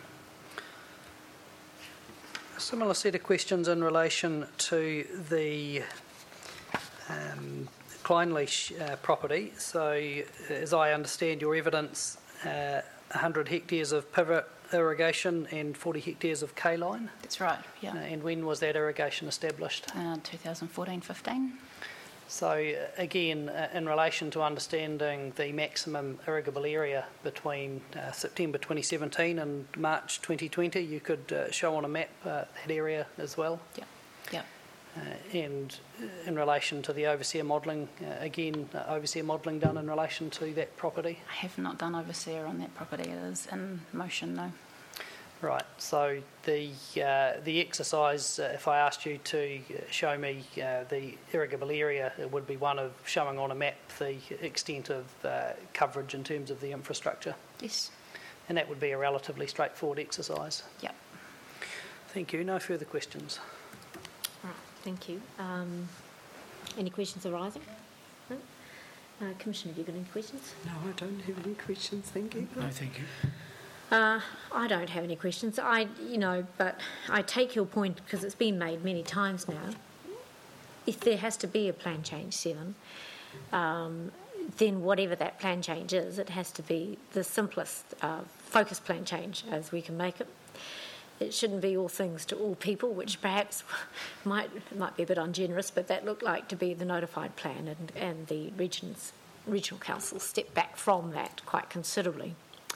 A similar set of questions in relation to the um, Kleinleash uh, property. So, as I understand your evidence, uh, one hundred hectares of pivot irrigation and forty hectares of K-line. That's right, yeah. Uh, and when was that irrigation established? Uh, twenty fourteen fifteen. So uh, again, uh, in relation to understanding the maximum irrigable area between uh, September twenty seventeen and March twenty twenty, you could uh, show on a map uh, that area as well. Yeah, yeah. Uh, and in relation to the overseer modelling, uh, again, uh, overseer modelling done in relation to that property? I have not done overseer on that property. It is in motion, no. Right, so the uh, the exercise, uh, if I asked you to show me uh, the irrigable area, it would be one of showing on a map the extent of uh, coverage in terms of the infrastructure. Yes. And that would be a relatively straightforward exercise. Yeah. Thank you. No further questions. Right, thank you. Um, any questions arising? No? Uh, Commissioner, have you got any questions? No, I don't have any questions, thank you. No, thank you. Uh, I don't have any questions. I, you know, but I take your point because it's been made many times now. If there has to be a plan change seven, um, then whatever that plan change is, it has to be the simplest uh, focus plan change as we can make it. It shouldn't be all things to all people, which perhaps might might be a bit ungenerous, but that looked like to be the notified plan, and, and the regions, regional councils stepped back from that quite considerably.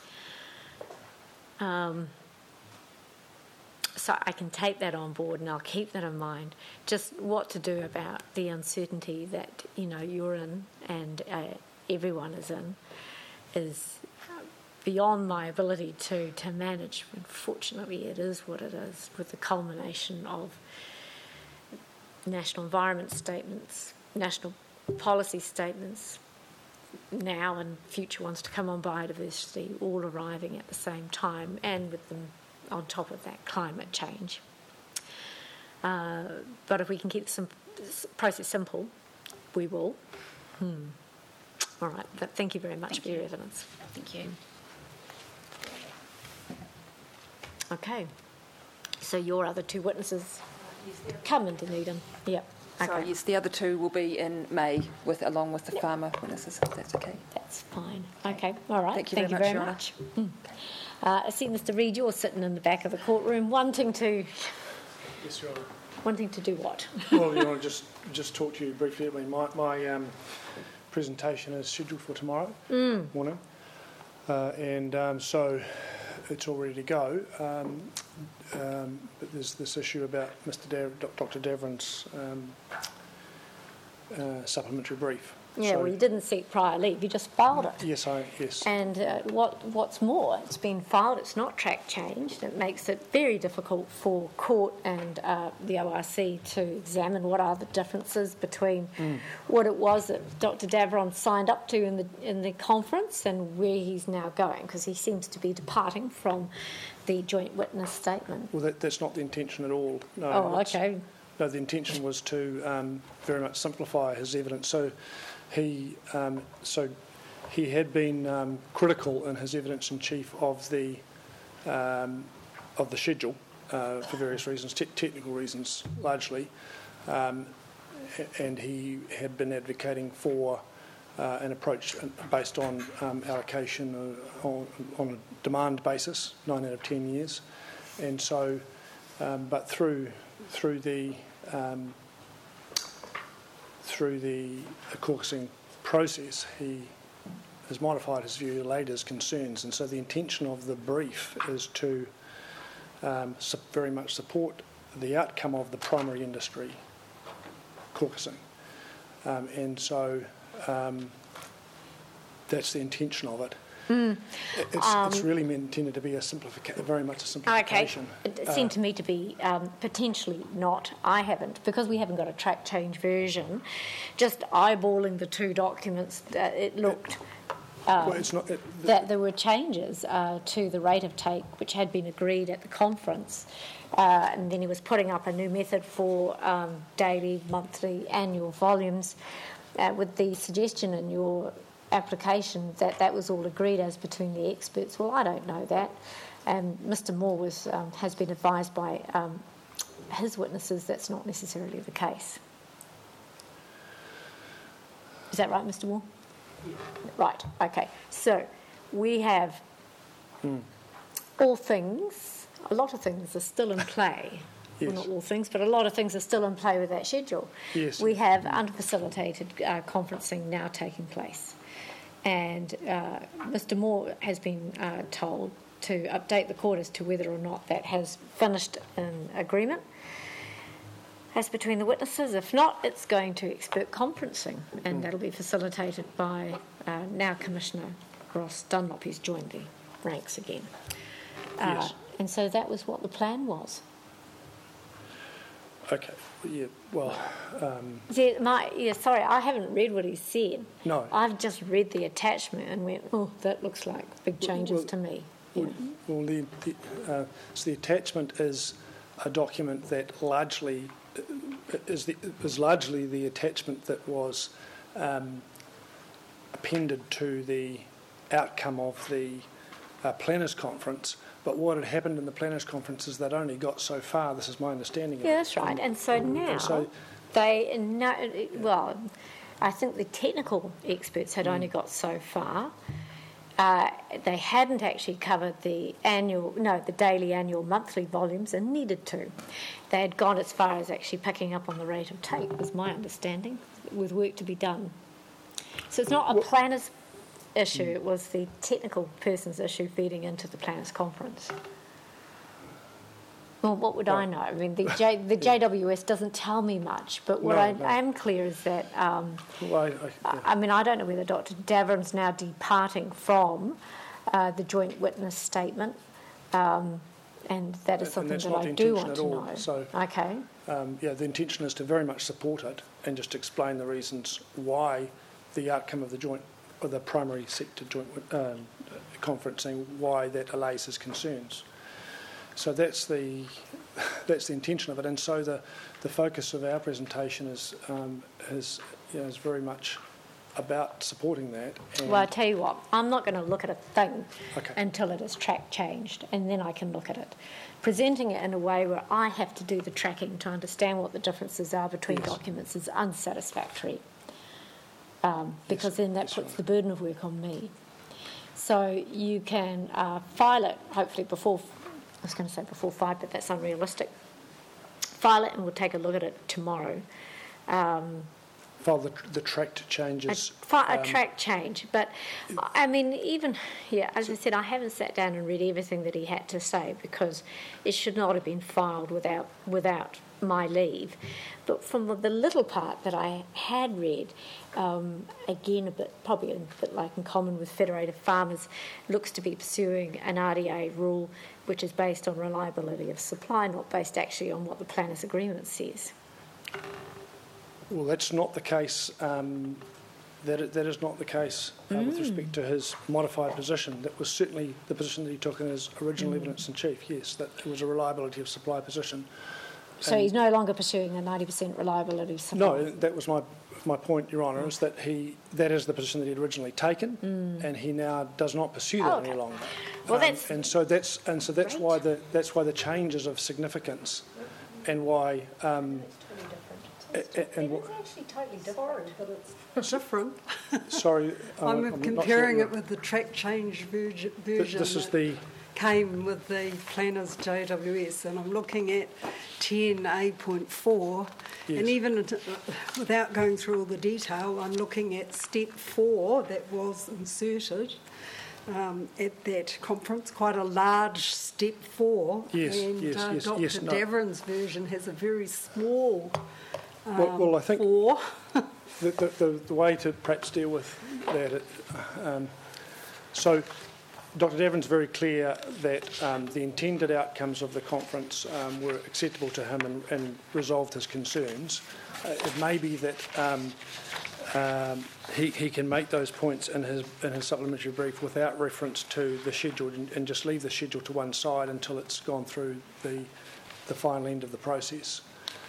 Um, so I can take that on board and I'll keep that in mind. Just what to do about the uncertainty that, you know, you're in and uh, everyone is in is beyond my ability to, to manage. Unfortunately, it is what it is, with the culmination of national environment statements, national policy statements, now and future ones to come on biodiversity, all arriving at the same time, and with them on top of that, climate change. Uh, but if we can keep the sim- process simple, we will. Hmm. All right, but thank you very much Thank for you. your evidence. Thank you. Okay, so your other two witnesses come in Dunedin. Yep. Okay. So yes, the other two will be in May, with along with the farmer witnesses, if that's okay. That's fine. Okay, all right. Thank you very much, Your Honour. Hmm. Uh, I see, Mister Reid, you're sitting in the back of the courtroom, wanting to, Yes, Your Honour. wanting to do what? Well, Your Honour, just just talk to you briefly. I mean, my my um, presentation is scheduled for tomorrow Mm. morning, uh, and um, so it's all ready to go. Um, um, but there's this issue about Mister Dav- Doctor Daverin's um, uh, supplementary brief. Yeah, So- well, you didn't seek prior leave, you just filed it. Yes, I yes. And uh, what what's more, it's been filed, it's not track changed. It makes it very difficult for court and uh, the O R C to examine what are the differences between Mm. what it was that Doctor Daveron signed up to in the in the conference and where he's now going, because he seems to be departing from the joint witness statement. Well, that, that's not the intention at all. No. Oh, it's- okay. No, the intention was to um, very much simplify his evidence. So he, um, so he had been um, critical in his evidence in chief of the um, of the schedule uh, for various reasons, te- technical reasons largely, um, a- and he had been advocating for uh, an approach based on um, allocation uh, on, on a demand basis, nine out of ten years, and so, um, but through through the um, through the, the caucusing process, he has modified his view, allayed his concerns, and so the intention of the brief is to um, su- very much support the outcome of the primary industry caucusing, um, and so um, that's the intention of it. Mm. It- It's, it's really meant, intended to be a simplification, very much a Okay, simplification. it Uh, seemed to me to be um, potentially not. I haven't, because we haven't got a track change version. Just eyeballing the two documents, uh, it looked well, it's not. It, that there were changes uh, to the rate of take, which had been agreed at the conference, uh, and then he was putting up a new method for um, daily, monthly, annual volumes, uh, with the suggestion in your application that that was all agreed as between the experts. Well, I don't know that. And Mister Moore was, um, has been advised by um, his witnesses that's not necessarily the case. Is that right, Mister Moore? Yeah. Right, okay. So we have Hmm. all things, a lot of things are still in play. Yes. Well, not all things, but a lot of things are still in play with that schedule. Yes. We have unfacilitated uh, conferencing now taking place. And uh, Mister Moore has been uh, told to update the court as to whether or not that has finished in agreement as between the witnesses. If not, it's going to expert conferencing, and that'll be facilitated by uh, now Commissioner Ross Dunlop, who's joined the ranks again. Uh, Yes. And so that was what the plan was. okay. Yeah. Well. Um, See, my, yeah, sorry, I haven't read what he said. No. I've just read the attachment and went, oh, that looks like big changes well, to me. Well, well the, the, uh, so the attachment is a document that largely uh, is, the, is largely the attachment that was um, appended to the outcome of the uh, planners conference. But what had happened in the planners conference is they'd only got so far. This is my understanding. Yeah, of that's it. right. And so now so- they know, well, I think the technical experts had only got so far. Uh, they hadn't actually covered the annual, no, the daily, annual, monthly volumes and needed to. They had gone as far as actually picking up on the rate of take, was my understanding, with work to be done. So it's not a planner's issue, it was the technical person's issue feeding into the planners conference. Well, what would I know? I mean, the, J, the J W S doesn't tell me much, but what No, I no. am clear is that, um, Well, I, I, I, I mean, I don't know whether Doctor Daveron's now departing from uh, the joint witness statement, um, and that is And- something and that's that not I the do intention want at to all. know. So, Okay. um, yeah, the intention is to very much support it and just explain the reasons why the outcome of the joint, or the primary sector joint um, conferencing, why that allays his concerns. So that's the that's the intention of it, and so the the focus of our presentation is um, is you know, is very much about supporting that. And Well, I tell you what, I'm not going to look at a thing Okay. until it is track changed, and then I can look at it. Presenting it in a way where I have to do the tracking to understand what the differences are between Yes. documents is unsatisfactory, um, because Yes, then that yes, puts right. the burden of work on me. So you can uh, file it, hopefully before, I was going to say before five, but that's unrealistic. File it and we'll take a look at it tomorrow. Um, file the, the tracked a, changes. fi- a um, track change, but I mean, even, yeah, as I said, I haven't sat down and read everything that he had to say because it should not have been filed without without my leave. But from the little part that I had read, um, again, a bit probably a bit like in common with Federated Farmers, looks to be pursuing an R D A rule which is based on reliability of supply, not based actually on what the planners' agreement says. Well, that's not the case. Um, that i- that is not the case uh, with respect to his modified position. That was certainly the position that he took in his original evidence in chief. Yes, that it was a reliability of supply position. So And- he's no longer pursuing a ninety percent reliability of supply. No, that was my my point, Your Honour, is that he that is the position that he had originally taken, and he now does not pursue that Oh, okay. any longer. Well, Um, that's and so that's and so that's great. why the that's why the change is of significance, and why um, a- a- and wh- actually totally different. But it's different. sorry, I'm, I'm, I'm not comparing sure it with the track change version, Th- version This is that the came with the planners J W S, and I'm looking at ten A point four, Yes. and even at- without going through all the detail, I'm looking at step four that was inserted um, at that conference, quite a large step four. Yes, and yes, uh, yes, Doctor yes, no. Daverin's version has a very small um, well, well, I think four. the, the, the, the way to perhaps deal with that. It, um, so, Doctor Daverin's very clear that um, the intended outcomes of the conference um, were acceptable to him and, and resolved his concerns. Uh, it may be that um, um, he, he can make those points in his in his supplementary brief without reference to the schedule and, and just leave the schedule to one side until it's gone through the the final end of the process.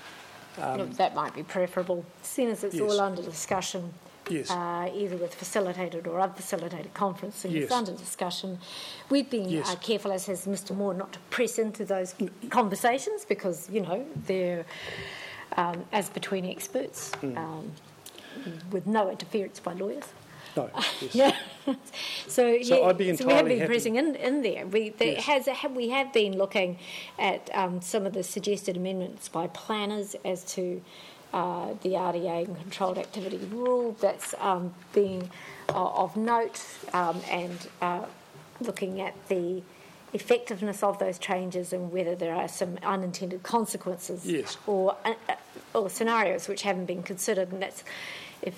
Look, that might be preferable, seeing as it's Yes. all under discussion, Yes. uh, either with facilitated or unfacilitated conferencing. It's Yes. under discussion. We've been Yes. uh, careful, as has Mister Moore, not to press into those conversations because, you know, they're um, as between experts, Mm. um, with no interference by lawyers. No. Yes. Yeah. so, So yeah, I'd be so we have entirely been happy- pressing in, in there. We there Yes. has have, we have been looking at um, some of the suggested amendments by planners as to uh, the R D A and controlled activity rule. That's um, being uh, of note, um, and uh, looking at the effectiveness of those changes and whether there are some unintended consequences Yes. or uh, or scenarios which haven't been considered. And that's if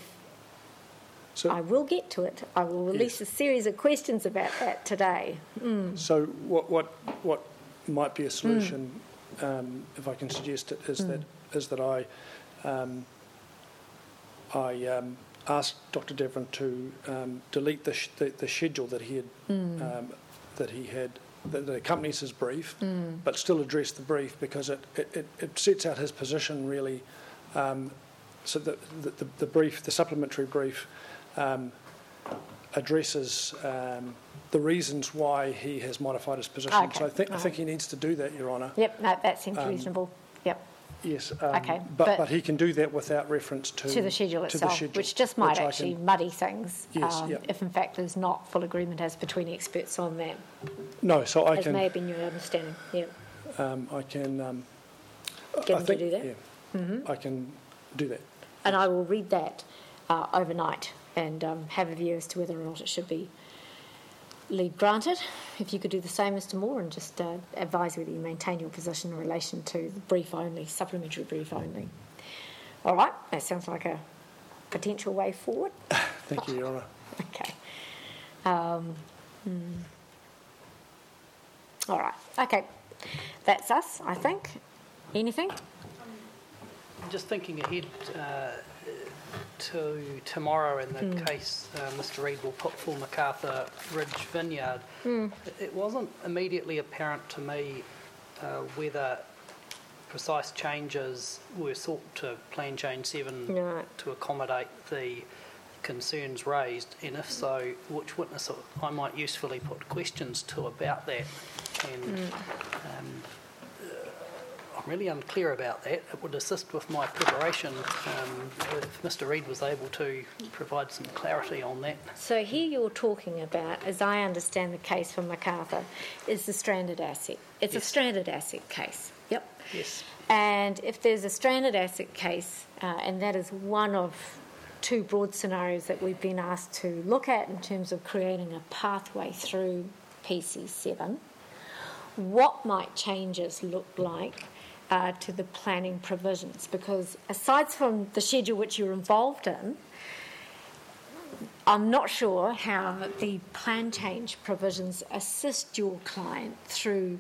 So, I will get to it. I will release Yes. a series of questions about that today. So what what what might be a solution, um, if I can suggest it, is that is that I um, I um, asked Doctor Deverin to um, delete the, sh- the the schedule that he had um, that he had that, that accompanies his brief, but still address the brief because it it, it, it sets out his position really. Um, so the, the the the brief, the supplementary brief. Um, addresses um, the reasons why he has modified his position. Okay, So I think I right. think he needs to do that, Your Honour. Yep, no, that seems Um, reasonable. Yep, Yes. Um, Okay, But, but- but he can do that without reference to to the schedule to itself, the schedule, which just might which I actually can- muddy things Yes, um, yep. if in fact there's not full agreement as between experts on that, no. So I as can may have been your understanding. Yep, um, I can um, get I them think to do that. Mm-hmm. yeah, I can do that. And I will read that uh, overnight and um, have a view as to whether or not it should be leave granted. If you could do the same, Mister Moore, and just uh, advise whether you maintain your position in relation to the brief only, supplementary brief only. All right, that sounds like a potential way forward. Thank you, Your Honour. Okay. Um, Mm. All right, okay. That's us, I think. Anything? Just thinking ahead uh, to tomorrow in the mm. case uh, Mister Reid will put for MacArthur Ridge Vineyard, mm. it wasn't immediately apparent to me uh, whether precise changes were sought to Plan Change seven no. to accommodate the concerns raised, and if so, which witness I might usefully put questions to about that. And mm. um, uh, I'm really unclear about that. It would assist with my preparation um, if Mister Reid was able to provide some clarity on that. So here you're talking about, as I understand the case from MacArthur, is the stranded asset. It's yes. a stranded asset case. Yep. Yes. And if there's a stranded asset case, uh, and that is one of two broad scenarios that we've been asked to look at in terms of creating a pathway through P C seven, what might changes look like uh, to the planning provisions? Because aside from the schedule which you're involved in, I'm not sure how the plan change provisions assist your client through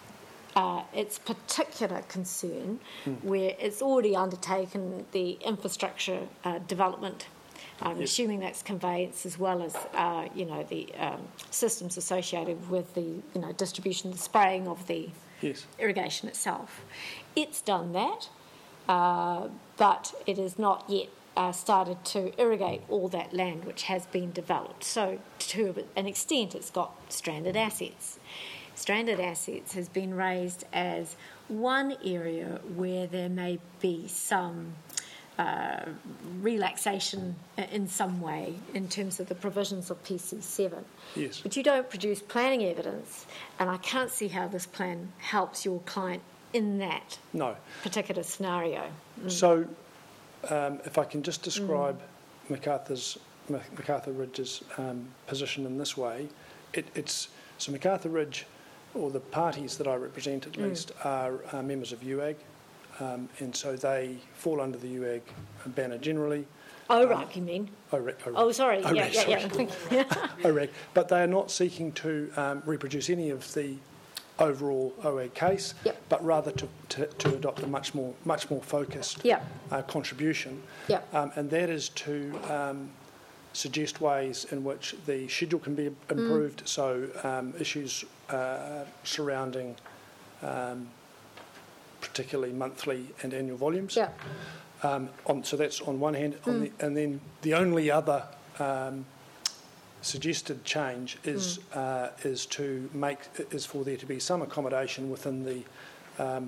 uh, its particular concern, mm. where it's already undertaken the infrastructure uh, development. I'm yes. assuming that's conveyance as well as, uh, you know, the um, systems associated with the, you know, distribution, the spraying of the yes. irrigation itself. It's done that, uh, but it has not yet uh, started to irrigate all that land which has been developed. So to an extent, it's got stranded assets. Stranded assets has been raised as one area where there may be some uh, relaxation in some way in terms of the provisions of P C seven. Yes. But you don't produce planning evidence, and I can't see how this plan helps your client in that no. particular scenario. Mm. So um, if I can just describe mm. MacArthur's, MacArthur Ridge's um, position in this way, it, it's so MacArthur Ridge, or the parties that I represent at mm. least, are, are members of U A G, um, and so they fall under the U A G banner generally. O R A C, um, you mean? O R A C. Oh, sorry. O R A C, yeah, sorry. yeah, yeah. O R A C. But they are not seeking to um, reproduce any of the overall O A G case, yep. but rather to, to, to adopt a much more much more focused yep. uh, contribution, yep. um, and that is to um, suggest ways in which the schedule can be improved, mm. so um, issues uh, surrounding um, particularly monthly and annual volumes. Yeah. Um, on, so that's on one hand, on mm. the, and then the only other um, suggested change is mm. uh, is to make is for there to be some accommodation within the um,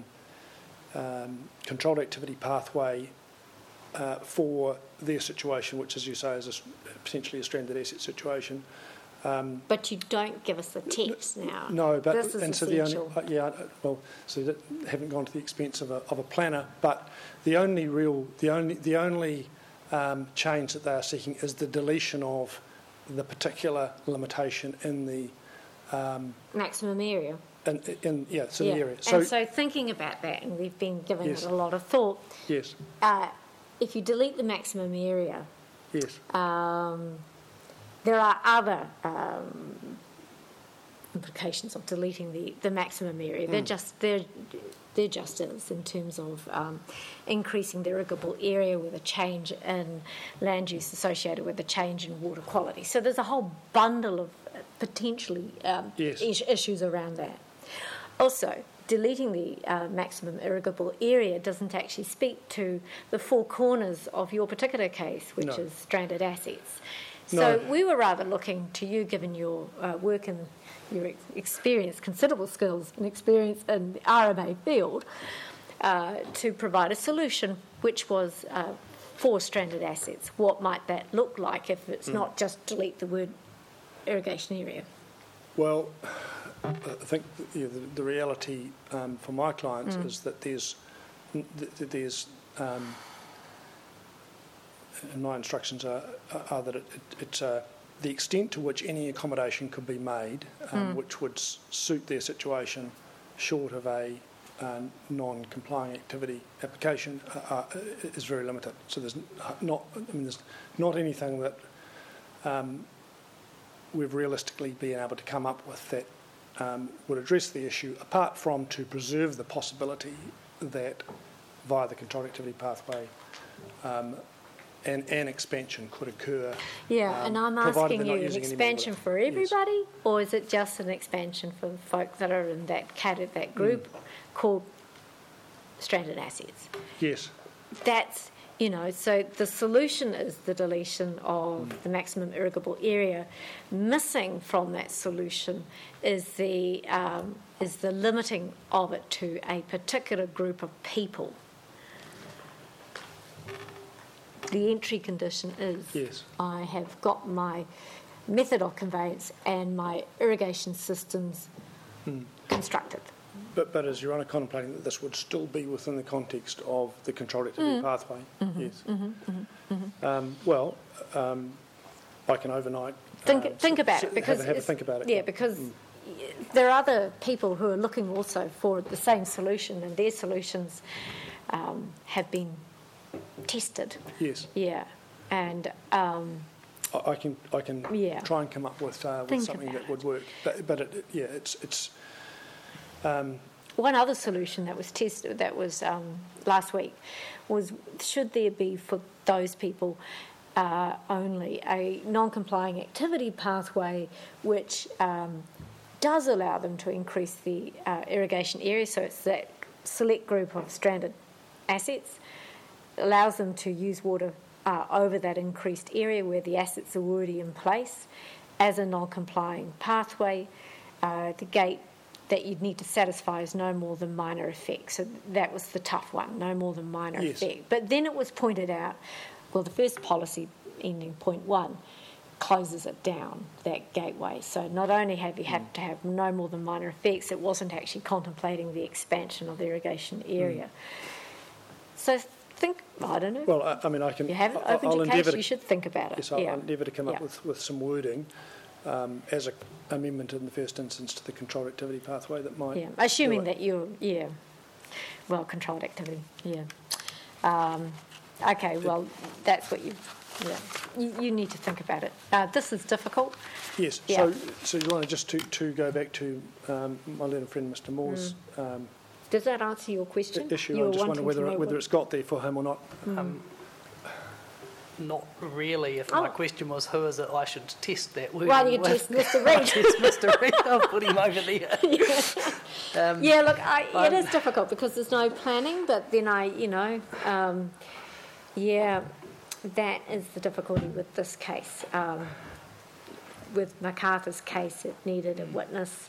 um, controlled activity pathway uh, for their situation, which, as you say, is a, potentially a stranded asset situation. Um, but you don't give us the text now. No, but this is and so essential. the only uh, yeah well, so that haven't gone to the expense of a of a planner, but the only real the only the only um, change that they are seeking is the deletion of the particular limitation in the um, maximum area. In, in yeah, so yeah. the area. So, and so thinking about that, and we've been giving yes. it a lot of thought. Yes. Uh, if you delete the maximum area, yes. Um, there are other um, implications of deleting the, the maximum area. Mm. They're just they're they're just is in terms of um, increasing the irrigable area with a change in land use associated with a change in water quality. So there's a whole bundle of potentially um, yes. is- issues around that. Also, deleting the uh, maximum irrigable area doesn't actually speak to the four corners of your particular case, which no. is stranded assets. So No. we were rather looking to you, given your uh, work and your ex- experience, considerable skills and experience in the R M A field, uh, to provide a solution which was uh, for stranded assets. What might that look like if it's mm. not just delete the word irrigation area? Well, I think you know, the, the reality um, for my clients mm. is that there's that there's um, and my instructions are, are that it, it, it's uh, the extent to which any accommodation could be made, um, mm. which would s- suit their situation, short of a uh, non-complying activity application, uh, uh, is very limited. So there's not, I mean, there's not anything that um, we've realistically been able to come up with that um, would address the issue, apart from to preserve the possibility that via the controlled activity pathway um, an, an expansion could occur. Yeah, um, and I'm provided asking they're not you, an using any more expansion water. for Yes. everybody, or is it just an expansion for the folk that are in that cat that group Mm. called stranded assets? Yes. That's, you know, so the solution is the deletion of Mm. the maximum irrigable area. Missing from that solution is the um, is the limiting of it to a particular group of people. The entry condition is Yes. I have got my method of conveyance and my irrigation systems Mm. constructed. But, but is Your Honour contemplating that this would still be within the context of the controlled activity Mm. pathway? Mm-hmm, Yes. mm-hmm, mm-hmm, mm-hmm. Um, well, um, I can overnight Think, um, think about s- it because have, a- have a it's- think about it. Yeah, because Mm. there are other people who are looking also for the same solution, and their solutions um, have been tested. Yes. Yeah, and um, I, I can I can Yeah. try and come up with, uh, with Think something about that would work. But but it, yeah, it's it's. Um, one other solution that was tested that was um, last week was should there be for those people uh, only a non-complying activity pathway which um, does allow them to increase the uh, irrigation area, so it's that select group of stranded assets, allows them to use water uh, over that increased area where the assets are already in place as a non-complying pathway. Uh, the gate that you'd need to satisfy is no more than minor effect. So that was the tough one, no more than minor Yes. effect. But then it was pointed out, well, the first policy ending point one closes it down, that gateway. So not only have you had to have no more than minor effects, it wasn't actually contemplating the expansion of the irrigation area. So think, I don't know. well, I, I mean, I can. You have it I- open I'll to endeavour case, to- you should think about it. Yes, I'll yeah. I'll endeavour to come Yeah. up with, with some wording um, as a amendment in the first instance to the controlled activity pathway that might. Yeah, assuming do it. that you're, yeah, well, controlled activity, yeah. Um, okay, well, that's what you, yeah, you, you need to think about it. Uh, this is difficult. Yes. Yeah. So, so you want to just to, to go back to um, my learned friend Mister Moore's um, Does that answer your question? issue? Mm. You I were just wanting wonder to whether know it, whether what- it's got there for him or not. Um, not really. If Oh. my question was who is it I should test that word Well, you with, test Mister Reid. test Mister Reid. I'll put him over there. Um, Yeah, look, I, it I'm- is difficult because there's no planning, but then I, you know, um, yeah, that is the difficulty with this case. Um, with MacArthur's case, it needed a witness.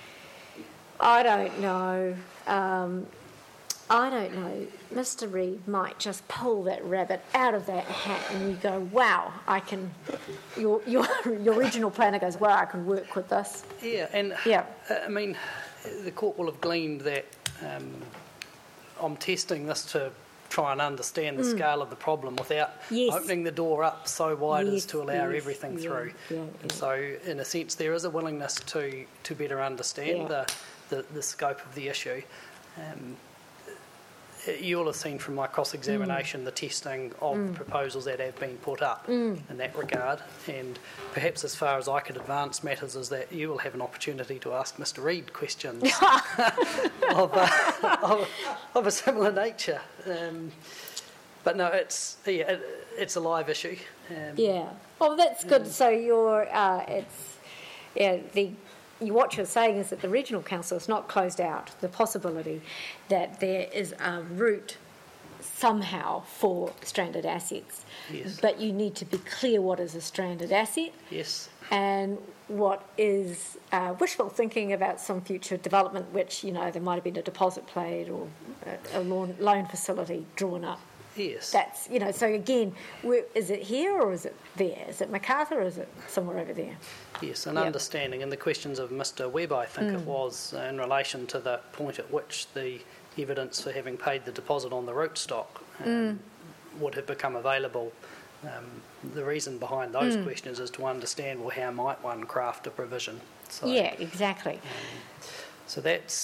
I don't know. Um, I don't know. Mister Reid might just pull that rabbit out of that hat and you go, wow, I can, your, your, your regional planner goes, wow, I can work with this. Yeah, and Yeah. uh, I mean, the court will have gleaned that um, I'm testing this to try and understand the scale of the problem without Yes. opening the door up so wide as Yes, to allow yes, everything yeah, through. yeah, And yeah. so, in a sense, there is a willingness to, to better understand Yeah. the, the, the scope of the issue. Um, You'll have seen from my cross-examination the testing of the proposals that have been put up in that regard, and perhaps as far as I could advance matters is that you will have an opportunity to ask Mister Reid questions of, uh, of, of a similar nature. Um, but no, it's yeah, it, it's a live issue. Um, Yeah. Oh, that's good. So you're, uh, it's, yeah, the, you, what you're saying is that the regional council has not closed out the possibility that there is a route somehow for stranded assets. Yes. But you need to be clear what is a stranded asset Yes. and what is uh, wishful thinking about some future development, which, you know, there might have been a deposit played or a, a loan, loan facility drawn up. Yes. That's, you know, so again, where, is it here or is it there? Is it MacArthur or is it somewhere over there? Yes, an Yep. understanding. And the questions of Mister Webb, I think it was, uh, in relation to the point at which the evidence for having paid the deposit on the root stock um, would have become available. Um, the reason behind those questions is to understand, well, how might one craft a provision? So, Yeah, exactly. So that's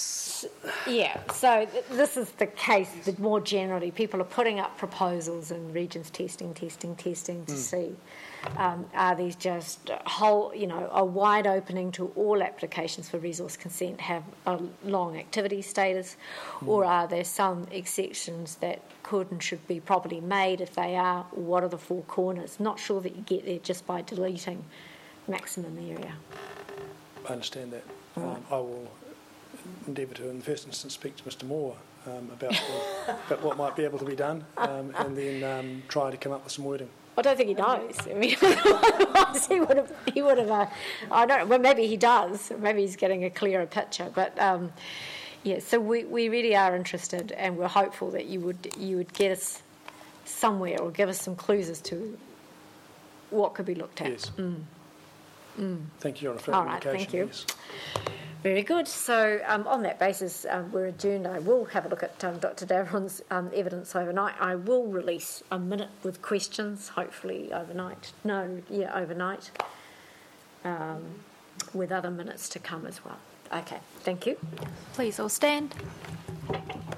yeah, so th- this is the case that more generally people are putting up proposals and regions testing, testing, testing to mm. see um, are these just a whole, you know, a wide opening to all applications for resource consent have a long activity status, mm. or are there some exceptions that could and should be properly made? If they are, what are the four corners? Not sure that you get there just by deleting maximum area. I understand that. Um, I will endeavour to, in the first instance, speak to Mister Moore um, about, the, about what might be able to be done, um, and then um, try to come up with some wording. I don't think he knows. I mean, otherwise he would have. He would have. Uh, I don't. Well, maybe he does. Maybe he's getting a clearer picture. But um, yeah, so we, we really are interested, and we're hopeful that you would you would get us somewhere or give us some clues as to what could be looked at. Yes. Mm. Mm. Thank you, Your Honour, for All that right, indication. thank you. Yes. Very good. So um, on that basis, um, we're adjourned. I will have a look at um, Doctor Davron's um, evidence overnight. I will release a minute with questions, hopefully overnight. No, yeah, overnight, um, with other minutes to come as well. Okay, thank you. Please all stand.